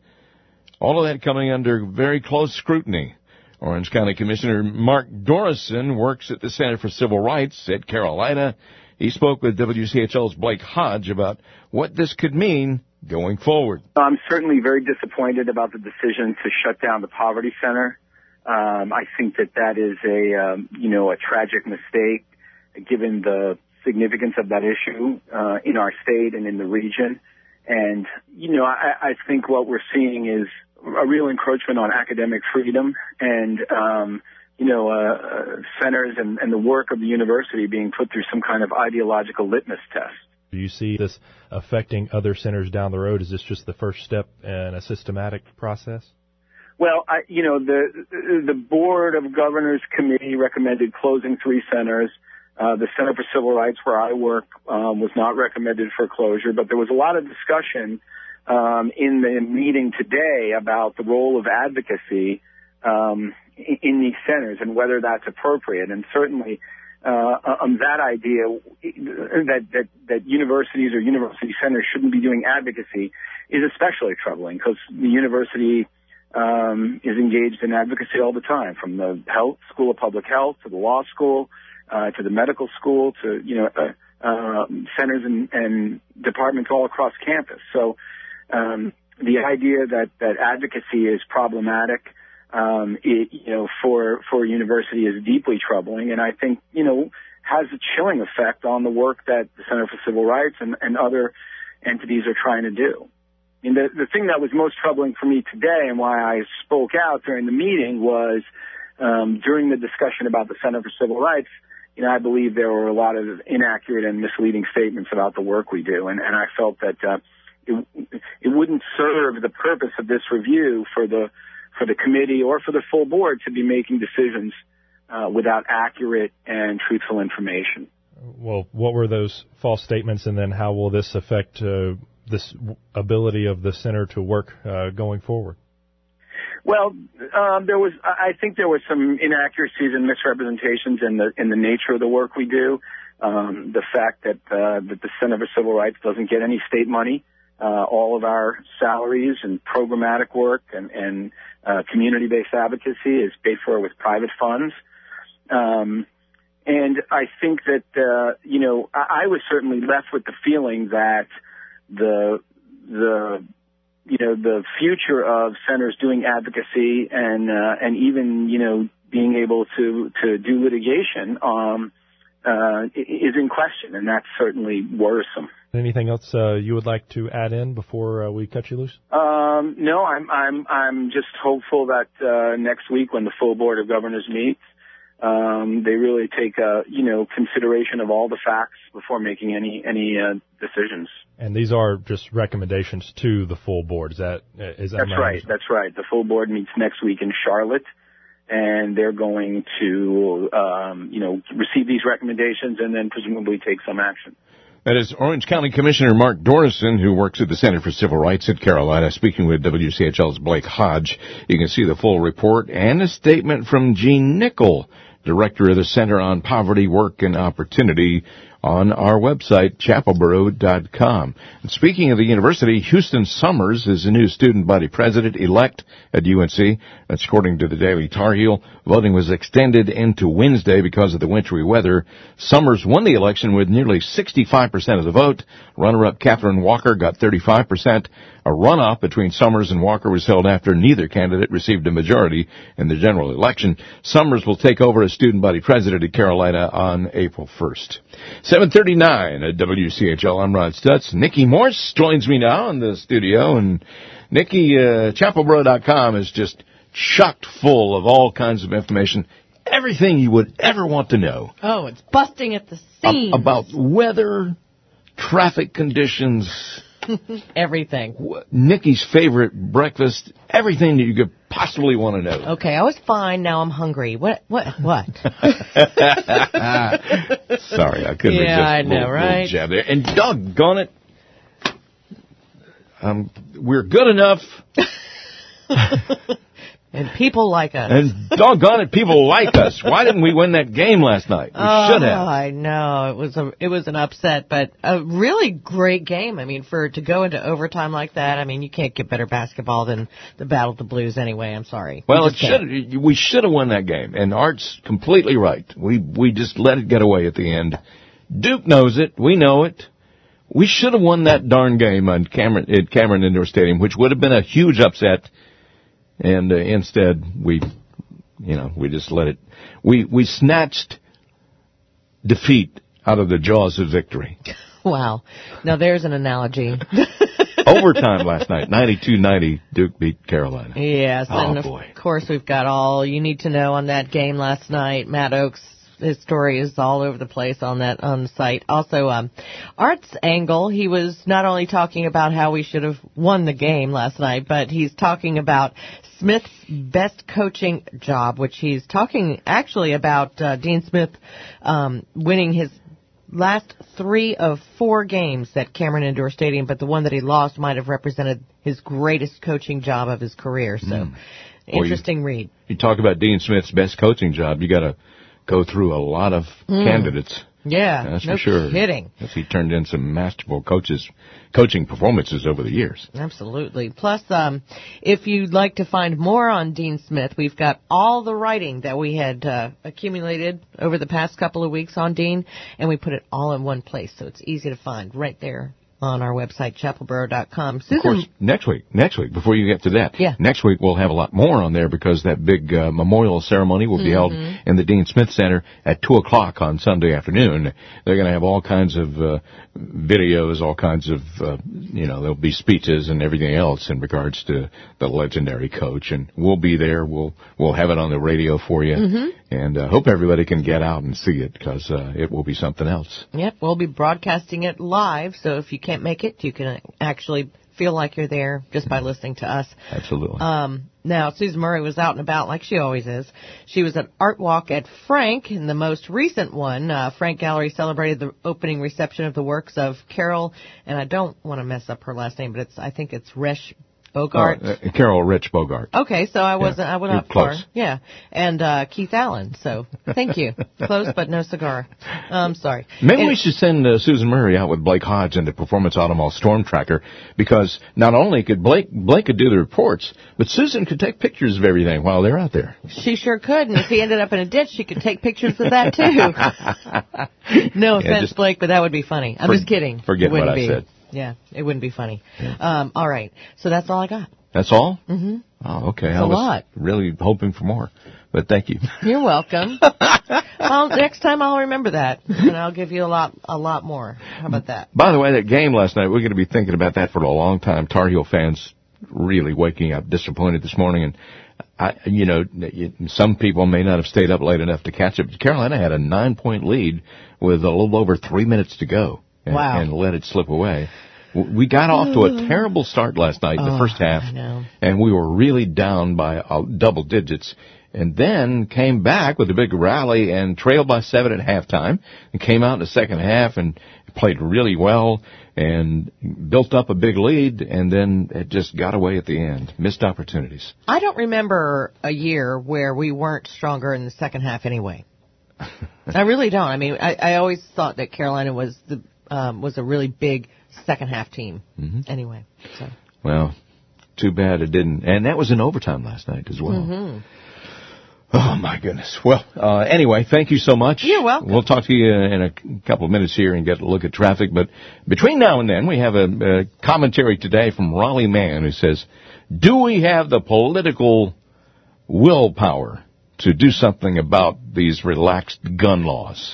All of that coming under very close scrutiny. Orange County Commissioner Mark Dorison works at the Center for Civil Rights at Carolina. He spoke with WCHL's Blake Hodge about what this could mean going forward. I'm certainly very disappointed about the decision to shut down the Poverty Center. I think that is a tragic mistake given the significance of that issue in our state and in the region. And, you know, I think what we're seeing is a real encroachment on academic freedom and, centers and the work of the university being put through some kind of ideological litmus test. Do you see this affecting other centers down the road? Is this just the first step in a systematic process? Well, the Board of Governors Committee recommended closing 3 centers. The Center for Civil Rights, where I work, was not recommended for closure, but there was a lot of discussion in the meeting today about the role of advocacy in these centers and whether that's appropriate. And certainly that idea that universities or university centers shouldn't be doing advocacy is especially troubling because the university is engaged in advocacy all the time, from the health school of public health to the law school to the medical school to centers and departments all across campus. So the idea that advocacy is problematic, for a university is deeply troubling, and I think, has a chilling effect on the work that the Center for Civil Rights and other entities are trying to do. And the thing that was most troubling for me today and why I spoke out during the meeting was during the discussion about the Center for Civil Rights, I believe there were a lot of inaccurate and misleading statements about the work we do, and I felt that it wouldn't serve the purpose of this review for the committee or for the full board to be making decisions without accurate and truthful information. Well, what were those false statements, and then how will this affect this ability of the center to work going forward? Well, I think there was some inaccuracies and misrepresentations in the nature of the work we do. The fact that the Center for Civil Rights doesn't get any state money. All of our salaries and programmatic work and community-based advocacy is paid for with private funds. And I think that, I was certainly left with the feeling that the future of centers doing advocacy and even, being able to do litigation, is in question, and that's certainly worrisome. Anything else you would like to add in before we cut you loose? No, I'm just hopeful that next week when the full Board of Governors meets, They really take consideration of all the facts before making any decisions. And these are just recommendations to the full board. Is that That's right. That's right. The full board meets next week in Charlotte, and they're going to receive these recommendations and then presumably take some action. That is Orange County Commissioner Mark Dorison, who works at the Center for Civil Rights at Carolina, speaking with WCHL's Blake Hodge. You can see the full report and a statement from Gene Nickel, Director of the Center on Poverty, Work, and Opportunity, on our website, chapelboro.com. And speaking of the university, Houston Summers is the new student body president-elect at UNC. That's according to the Daily Tar Heel. Voting was extended into Wednesday because of the wintry weather. Summers won the election with nearly 65% of the vote. Runner-up Catherine Walker got 35%. A runoff between Summers and Walker was held after neither candidate received a majority in the general election. Summers will take over as student body president at Carolina on April 1st. 7:39 at WCHL. I'm Rod Stutz. Nikki Morse joins me now in the studio. And Nikki, chapelboro.com is just chock full of all kinds of information. Everything you would ever want to know. Oh, it's busting at the seams. About weather, traffic conditions. Everything. Nikki's favorite breakfast, everything that you could possibly want to know. Okay, I was fine. Now I'm hungry. What? Sorry, I couldn't resist. Yeah, I know, little right? Jab there. And doggone it, we're good enough. And people like us. And doggone it, people like us. Why didn't we win that game last night? We should have. I know. It was an upset, but a really great game. I mean, to go into overtime like that, I mean, you can't get better basketball than the Battle of the Blues anyway. I'm sorry. Well, we should have won that game. And Art's completely right. We just let it get away at the end. Duke knows it. We know it. We should have won that darn game at Cameron Indoor Stadium, which would have been a huge upset. And instead, we just let it. We snatched defeat out of the jaws of victory. Wow. Now there's an analogy. Overtime last night, 92-90, Duke beat Carolina. Yes, and of boy. Course we've got all you need to know on that game last night. Matt Oakes, his story is all over the place on the site. Also, Art's angle, he was not only talking about how we should have won the game last night, but he's talking about Smith's best coaching job, which he's talking actually about Dean Smith winning his last 3 of 4 games at Cameron Indoor Stadium, but the one that he lost might have represented his greatest coaching job of his career. So, interesting read. You talk about Dean Smith's best coaching job, you got to go through a lot of candidates. Yeah, that's no for sure. Kidding. He turned in some masterful coaching performances over the years. Absolutely. Plus, if you'd like to find more on Dean Smith, we've got all the writing that we had accumulated over the past couple of weeks on Dean, and we put it all in one place, so it's easy to find right there on our website, chapelboro.com. Susan, of course, next week, before you get to that, next week we'll have a lot more on there because that big memorial ceremony will be held in the Dean Smith Center at 2 o'clock on Sunday afternoon. They're going to have all kinds of videos, all kinds of, there'll be speeches and everything else in regards to the legendary coach, and we'll be there. We'll have it on the radio for you, and hope everybody can get out and see it because it will be something else. Yep, we'll be broadcasting it live, so if you can't make it, you can actually feel like you're there just by listening to us. Absolutely. Now, Susan Murray was out and about like she always is. She was at Art Walk at Frank, in the most recent one. Frank Gallery celebrated the opening reception of the works of Carol, and I don't want to mess up her last name, but I think it's Resch Bogart. Carol Rich Bogart. Okay, so I went up far. Close. Yeah. And Keith Allen, so thank you. Close, but no cigar. Sorry. Maybe we should send Susan Murray out with Blake Hodge and the Performance Automall Storm Tracker, because not only could Blake could do the reports, but Susan could take pictures of everything while they're out there. She sure could, and if he ended up in a ditch, she could take pictures of that, too. No offense, Blake, but that would be funny. I'm just kidding. Forget what I said. Yeah, it wouldn't be funny. Yeah. All right. So that's all I got. That's all? Mm-hmm. Oh, okay. That's a lot. Really hoping for more, but thank you. You're welcome. Next time I'll remember that, and I'll give you a lot more. How about that? By the way, that game last night, we're going to be thinking about that for a long time. Tar Heel fans really waking up disappointed this morning, and some people may not have stayed up late enough to catch it, but Carolina had a 9-point lead with a little over 3 minutes to go and let it slip away. We got off to a terrible start last night, the first half, and we were really down by double digits, and then came back with a big rally and trailed by 7 at halftime, and came out in the second half and played really well and built up a big lead, and then it just got away at the end. Missed opportunities. I don't remember a year where we weren't stronger in the second half anyway. I really don't. I mean, I always thought that Carolina was a really big second half team. Anyway. So. Well, too bad it didn't. And that was in overtime last night as well. Oh, my goodness. Well, anyway, thank you so much. You're welcome. We'll talk to you in a couple of minutes here and get a look at traffic. But between now and then, we have a commentary today from Raleigh Mann who says, do we have the political willpower to do something about these relaxed gun laws?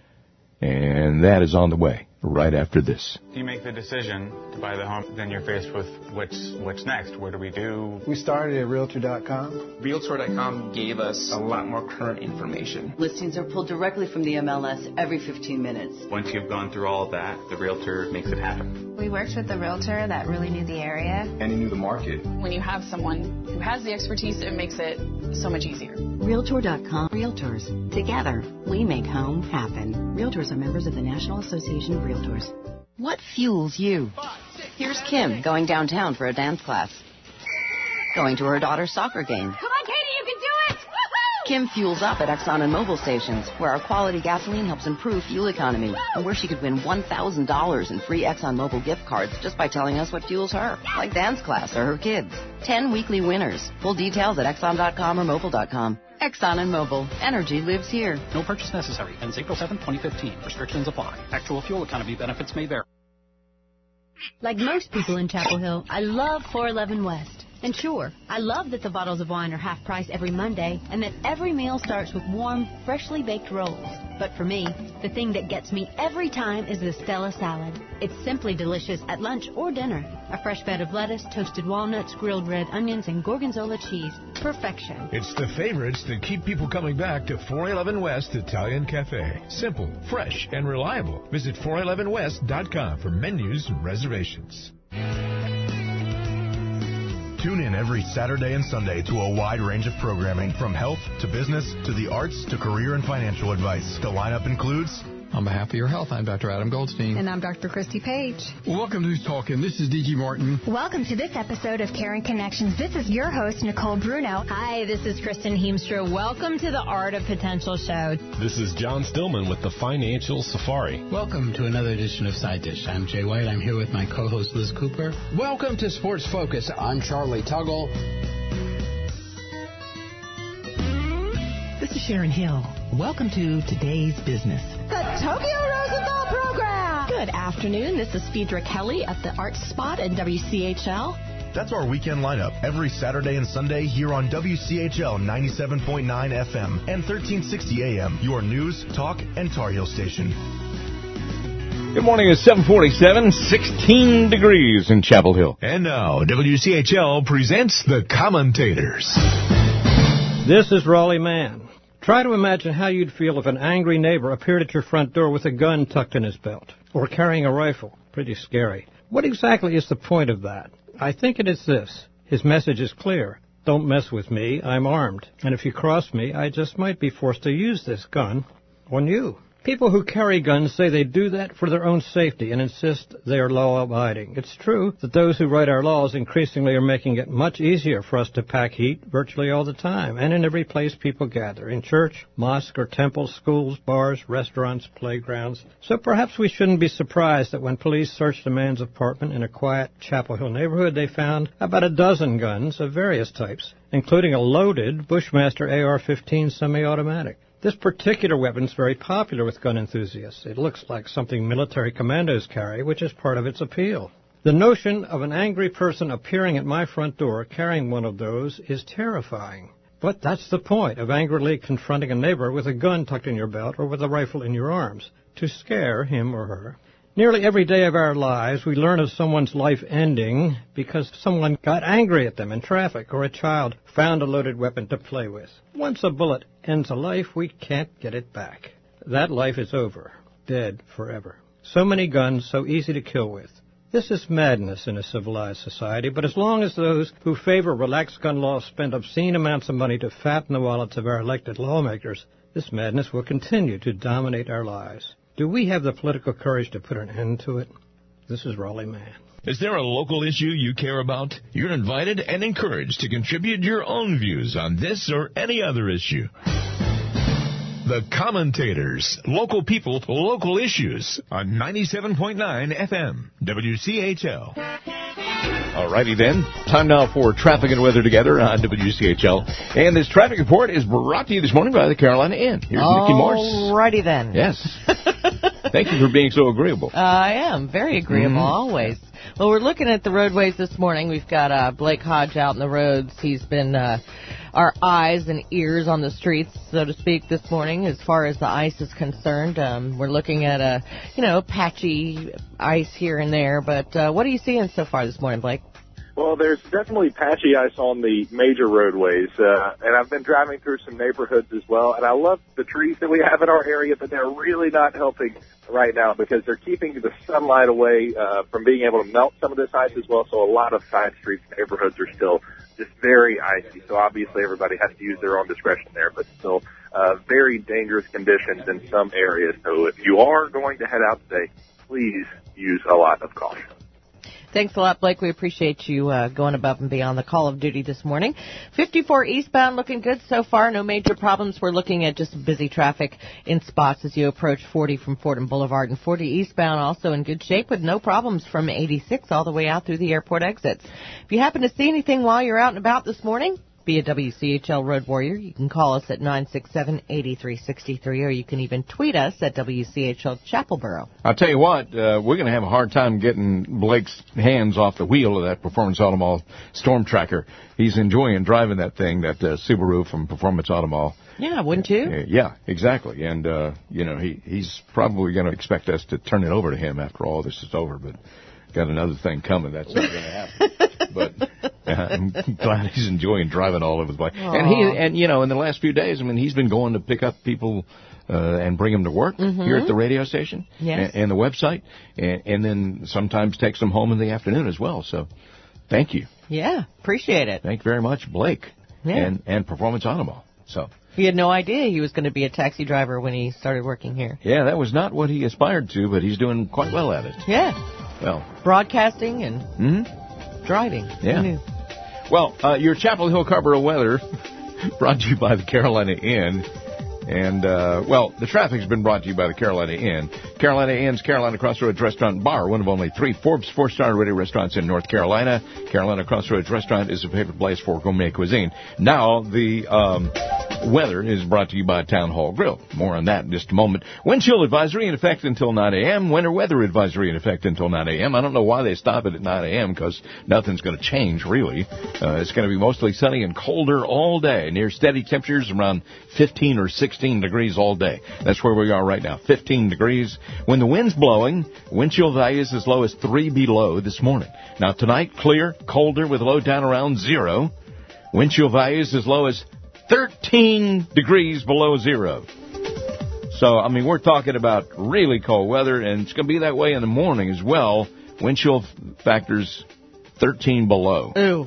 And that is on the way right after this. If you make the decision to buy the home, then you're faced with what's next. What do we do? We started at Realtor.com. Realtor.com gave us a lot more current information. Listings are pulled directly from the MLS every 15 minutes. Once you've gone through all of that, the Realtor makes it happen. We worked with the Realtor that really knew the area. And he knew the market. When you have someone who has the expertise, it makes it so much easier. Realtor.com. Realtors. Together, we make home happen. Realtors are members of the National Association of Realtors. What fuels you? Here's Kim going downtown for a dance class. Going to her daughter's soccer game. Come on, Katie, you can do it! Woo-hoo! Kim fuels up at Exxon and Mobil stations, where our quality gasoline helps improve fuel economy, and where she could win $1,000 in free Exxon Mobil gift cards just by telling us what fuels her, like dance class or her kids. 10 weekly winners. Full details at Exxon.com or Mobil.com. Exxon and Mobil. Energy lives here. No purchase necessary. Ends April 7, 2015. Restrictions apply. Actual fuel economy benefits may vary. Like most people in Chapel Hill, I love 411 West. And sure, I love that the bottles of wine are half price every Monday and that every meal starts with warm, freshly baked rolls. But for me, the thing that gets me every time is the Stella salad. It's simply delicious at lunch or dinner. A fresh bed of lettuce, toasted walnuts, grilled red onions, and gorgonzola cheese. Perfection. It's the favorites that keep people coming back to 411 West Italian Cafe. Simple, fresh, and reliable. Visit 411west.com for menus and reservations. Tune in every Saturday and Sunday to a wide range of programming, from health to business to the arts to career and financial advice. The lineup includes... On behalf of your health, I'm Dr. Adam Goldstein. And I'm Dr. Christy Page. Welcome to Who's Talking. This is D.G. Martin. Welcome to this episode of Caring Connections. This is your host, Nicole Bruno. Hi, this is Kristen Heemstra. Welcome to the Art of Potential show. This is John Stillman with the Financial Safari. Welcome to another edition of Side Dish. I'm Jay White. I'm here with my co-host, Liz Cooper. Welcome to Sports Focus. I'm Charlie Tuggle. This is Sharon Hill. Welcome to Today's Business. The Tokyo Rosenthal Program. Good afternoon. This is Phaedra Kelly at the Art Spot at WCHL. That's our weekend lineup every Saturday and Sunday here on WCHL 97.9 FM and 1360 AM, your news, talk, and Tar Heel station. Good morning. It's 7:47, 16 degrees in Chapel Hill. And now, WCHL presents The Commentators. This is Raleigh Mann. Try to imagine how you'd feel if an angry neighbor appeared at your front door with a gun tucked in his belt, or carrying a rifle. Pretty scary. What exactly is the point of that? I think it is this. His message is clear. Don't mess with me, I'm armed. And if you cross me, I just might be forced to use this gun on you. People who carry guns say they do that for their own safety and insist they are law-abiding. It's true that those who write our laws increasingly are making it much easier for us to pack heat virtually all the time and in every place people gather, in church, mosque or temple, schools, bars, restaurants, playgrounds. So perhaps we shouldn't be surprised that when police searched a man's apartment in a quiet Chapel Hill neighborhood, they found about a dozen guns of various types, including a loaded Bushmaster AR-15 semi-automatic. This particular weapon is very popular with gun enthusiasts. It looks like something military commandos carry, which is part of its appeal. The notion of an angry person appearing at my front door carrying one of those is terrifying. But that's the point of angrily confronting a neighbor with a gun tucked in your belt or with a rifle in your arms, to scare him or her. Nearly every day of our lives, we learn of someone's life ending because someone got angry at them in traffic or a child found a loaded weapon to play with. Once a bullet ends a life, we can't get it back. That life is over, dead forever. So many guns, so easy to kill with. This is madness in a civilized society, but as long as those who favor relaxed gun laws spend obscene amounts of money to fatten the wallets of our elected lawmakers, this madness will continue to dominate our lives. Do we have the political courage to put an end to it? This is Raleigh Mann. Is there a local issue you care about? You're invited and encouraged to contribute your own views on this or any other issue. The Commentators. Local people, local issues on 97.9 FM, WCHL. All righty then. Time now for traffic and weather together on WCHL. And this traffic report is brought to you this morning by the Carolina Inn. Here's Nikki Morse. All righty then. Yes. Thank you for being so agreeable. I am very agreeable, always. Well, we're looking at the roadways this morning. We've got Blake Hodge out in the roads. He's been our eyes and ears on the streets, so to speak, this morning as far as the ice is concerned. We're looking at patchy ice here and there. But what are you seeing so far this morning, Blake? Well, there's definitely patchy ice on the major roadways, and I've been driving through some neighborhoods as well, and I love the trees that we have in our area, but they're really not helping right now because they're keeping the sunlight away from being able to melt some of this ice as well, so a lot of side streets and neighborhoods are still just very icy, so obviously everybody has to use their own discretion there, but still very dangerous conditions in some areas, so if you are going to head out today, please use a lot of caution. Thanks a lot, Blake. We appreciate you going above and beyond the call of duty this morning. 54 eastbound looking good so far. No major problems. We're looking at just busy traffic in spots as you approach 40 from Fordham Boulevard. And 40 eastbound also in good shape with no problems from 86 all the way out through the airport exits. If you happen to see anything while you're out and about this morning, be a WCHL Road Warrior. You can call us at 967-8363, or you can even tweet us at WCHL Chapelboro. I'll tell you what, we're going to have a hard time getting Blake's hands off the wheel of that Performance Automall Storm Tracker. He's enjoying driving that thing, that Subaru from Performance Automall. Yeah, wouldn't you? Yeah, exactly. And, he's probably going to expect us to turn it over to him after all this is over, but got another thing coming. That's not going to happen. But I'm glad he's enjoying driving all over the place. And in the last few days, he's been going to pick up people and bring them to work here at the radio station and the website, and then sometimes takes them home in the afternoon as well. So thank you. Yeah, appreciate it. Thank you very much, Blake, and Performance Automall. So he had no idea he was going to be a taxi driver when he started working here. Yeah, that was not what he aspired to, but he's doing quite well at it. Yeah. Well, broadcasting and driving. Yeah. Well, your Chapel Hill Carrboro weather brought to you by the Carolina Inn. And, the traffic's been brought to you by the Carolina Inn. Carolina Inn's Carolina Crossroads Restaurant Bar, one of only 3 Forbes 4-star rated restaurants in North Carolina. Carolina Crossroads Restaurant is a favorite place for gourmet cuisine. Now, the weather is brought to you by Town Hall Grill. More on that in just a moment. Wind chill advisory in effect until 9 a.m. Winter weather advisory in effect until 9 a.m. I don't know why they stop it at 9 a.m. because nothing's going to change, really. It's going to be mostly sunny and colder all day, near steady temperatures around 15 or 16 degrees all day. That's where we are right now, 15 degrees. When the wind's blowing, wind chill values as low as 3 below this morning. Now, tonight, clear, colder with low down around 0. Wind chill values as low as 13 degrees below 0. So, we're talking about really cold weather, and it's going to be that way in the morning as well. Wind chill factors 13 below. Ew.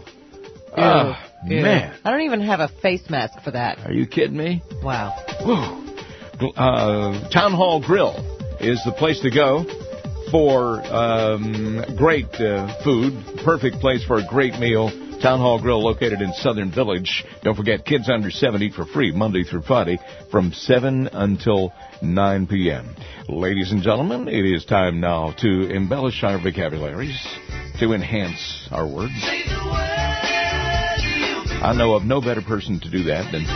Man. I don't even have a face mask for that. Are you kidding me? Wow. Town Hall Grill is the place to go for great food. Perfect place for a great meal. Town Hall Grill located in Southern Village. Don't forget, kids under 7 eat for free Monday through Friday from 7 until 9 p.m. Ladies and gentlemen, it is time now to embellish our vocabularies, to enhance our words. I know of no better person to do that than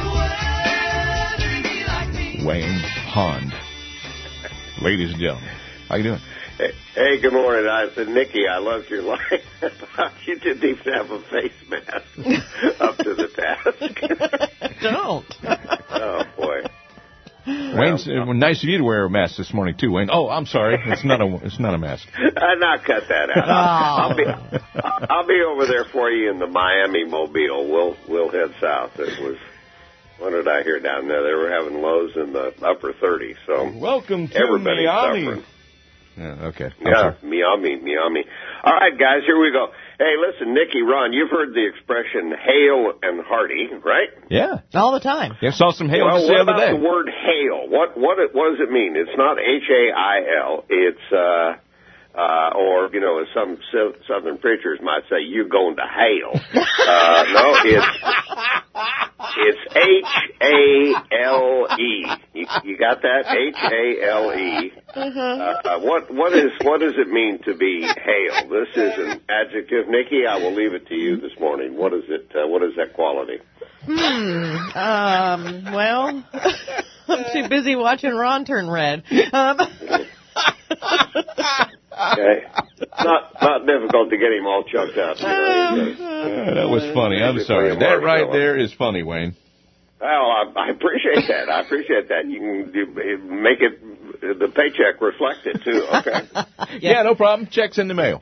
Wayne Hond. Ladies and gentlemen, how you doing? Hey, good morning. I said, Nikki, I loved your line. You didn't even have a face mask up to the task. Don't. Oh, boy. Wayne's nice of you to wear a mask this morning too, Wayne. Oh, I'm sorry, it's not a mask. Now cut that out. I'll be over there for you in the Miami Mobile. We'll head south. It was. What did I hear down there? They were having lows in the upper 30s. So welcome to everybody's Miami. suffering. Yeah, okay. Yeah, Miami. All right, guys, here we go. Hey, listen, Nikki, Ron, you've heard the expression hale and hearty, right? Yeah. All the time. Yeah, saw some hail well, just the what other about day. the word hail? What does it mean? It's not H-A-I-L. It's, or, you know, as some Southern preachers might say, you're going to hail. No, it's H-A-L-E. You got that? H-A-L-E. What does it mean to be hail? This is an adjective. Nikki, I will leave it to you this morning. What is it? What is that quality? Well, I'm too busy watching Ron turn red. Okay. Not difficult to get him all chucked up. You know, that was funny. I'm sorry. That right there is funny, Wayne. Well, I appreciate that. You can make it, the paycheck reflect it, too, okay? Yeah, no problem. Check's in the mail.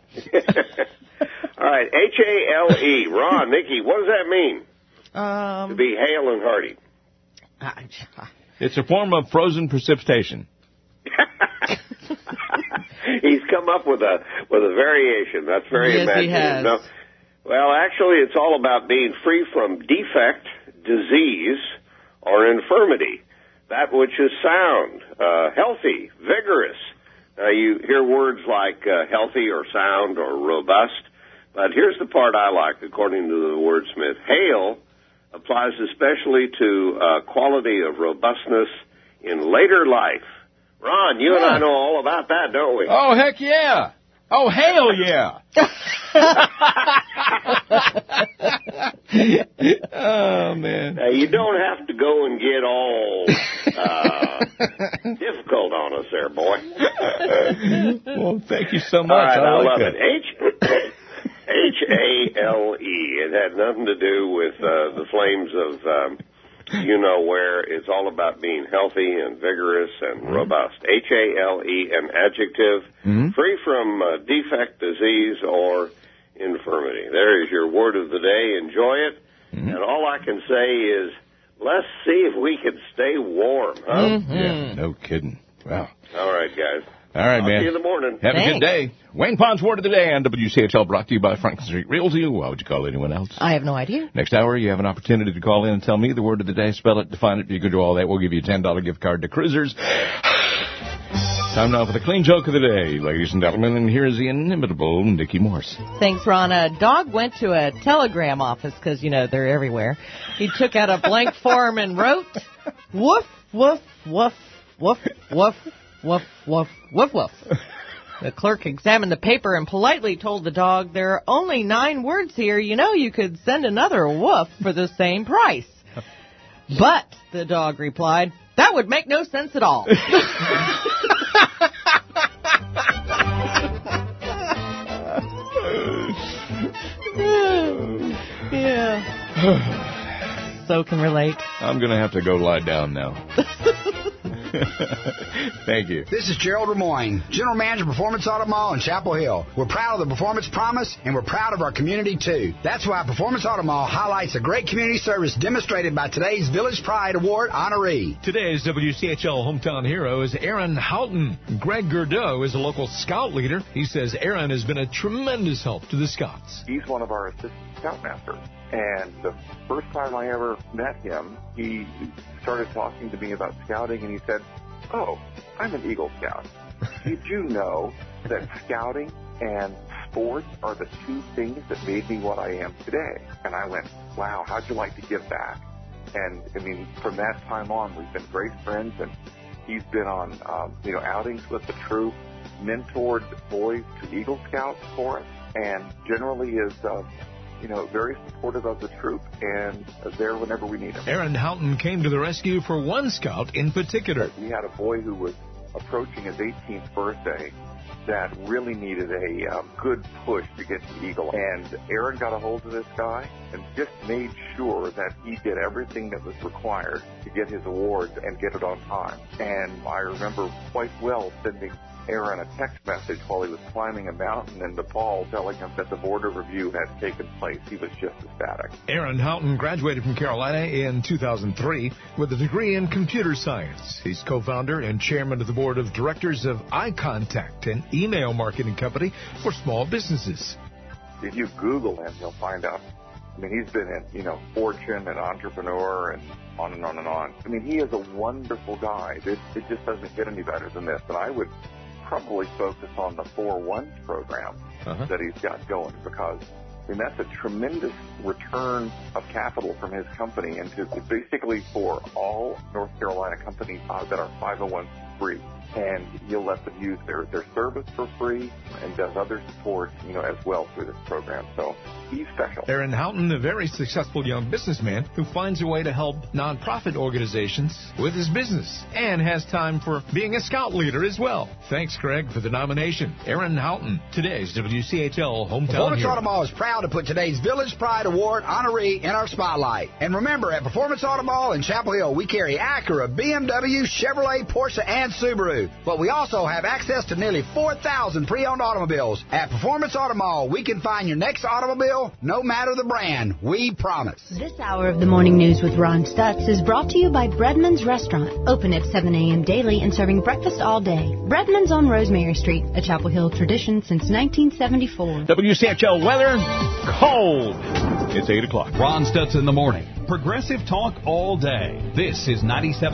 All right, H-A-L-E. Ron, Nikki, what does that mean? To be hale and hearty. It's a form of frozen precipitation. He's come up with a variation. That's very imaginative. He has. No, well, actually, it's all about being free from defect, disease, or infirmity. That which is sound, healthy, vigorous. You hear words like healthy or sound or robust. But here's the part I like, according to the wordsmith. Hale applies especially to quality of robustness in later life. Ron, you and I know all about that, don't we? Oh, heck yeah. Oh, hell yeah. Oh, man. Now, you don't have to go and get all difficult on us there, boy. Well, thank you so much. All right, I love it. H-A-L-E. It had nothing to do with the flames of... you know where. It's all about being healthy and vigorous and robust. H-A-L-E, an adjective, free from defect, disease, or infirmity. There is your word of the day. Enjoy it. And all I can say is, let's see if we can stay warm, huh? Yeah, no kidding. Wow. All right, guys. All right, I'll man. see you in the morning. Have a good day. Wayne Pond's Word of the Day on WCHL, brought to you by Franklin Street Realty. Why would you call anyone else? I have no idea. Next hour, you have an opportunity to call in and tell me the word of the day, spell it, define it. You can do all that. We'll give you a $10 gift card to Cruisers. Time now for the clean joke of the day, ladies and gentlemen. And here's the inimitable Nikki Morse. Thanks, Ron. A dog went to a telegram office because, you know, they're everywhere. He took out a blank form and wrote, woof, woof, woof, woof, woof, woof, woof, woof, woof. The clerk examined the paper and politely told the dog, there are only 9 words here. You know, you could send another woof for the same price. But, the dog replied, that would make no sense at all. Yeah. So can relate. I'm going to have to go lie down now. Thank you. This is Gerald Lemoyne, General Manager of Performance Auto Mall in Chapel Hill. We're proud of the Performance Promise, and we're proud of our community, too. That's why Performance Auto Mall highlights the great community service demonstrated by today's Village Pride Award honoree. Today's WCHL hometown hero is Aaron Houghton. Greg Gurdeau is a local scout leader. He says Aaron has been a tremendous help to the Scouts. He's one of our assistant scoutmasters. And the first time I ever met him, he started talking to me about scouting, and he said, oh, I'm an Eagle Scout. Did you know that scouting and sports are the 2 things that made me what I am today? And I went, wow, how'd you like to give back? And, I mean, from that time on, we've been great friends, and he's been on, outings with the troop, mentored boys to Eagle Scouts for us, and generally is very supportive of the troop and there whenever we need him. Aaron Houghton came to the rescue for one scout in particular. We had a boy who was approaching his 18th birthday, that really needed a good push to get to Eagle. And Aaron got a hold of this guy and just made sure that he did everything that was required to get his awards and get it on time. And I remember quite well sending Aaron a text message while he was climbing a mountain in Nepal telling him that the board of review had taken place. He was just ecstatic. Aaron Houghton graduated from Carolina in 2003 with a degree in computer science. He's co-founder and chairman of the board of directors of iContact, an email marketing company for small businesses. If you Google him, you'll find out. I mean, he's been in, Fortune and Entrepreneur and on and on and on. I mean, he is a wonderful guy. It just doesn't get any better than this. And I would probably focus on the 4-1 program that he's got going, because that's a tremendous return of capital from his company into basically for all North Carolina companies that are 501c3. And he'll let them use their service for free and does other support, as well through this program. So he's special. Aaron Houghton, a very successful young businessman who finds a way to help nonprofit organizations with his business and has time for being a scout leader as well. Thanks, Greg, for the nomination. Aaron Houghton, today's WCHL Hometown Performance Hero. Auto Mall is proud to put today's Village Pride Award honoree in our spotlight. And remember, at Performance Auto Mall in Chapel Hill, we carry Acura, BMW, Chevrolet, Porsche, and Subaru. But we also have access to nearly 4,000 pre-owned automobiles. At Performance Auto Mall, we can find your next automobile, no matter the brand. We promise. This hour of the morning news with Ron Stutz is brought to you by Breadman's Restaurant, open at 7 a.m. daily and serving breakfast all day. Breadman's on Rosemary Street, a Chapel Hill tradition since 1974. WCHL weather, cold. It's 8 o'clock. Ron Stutz in the morning. Progressive talk all day. This is 97.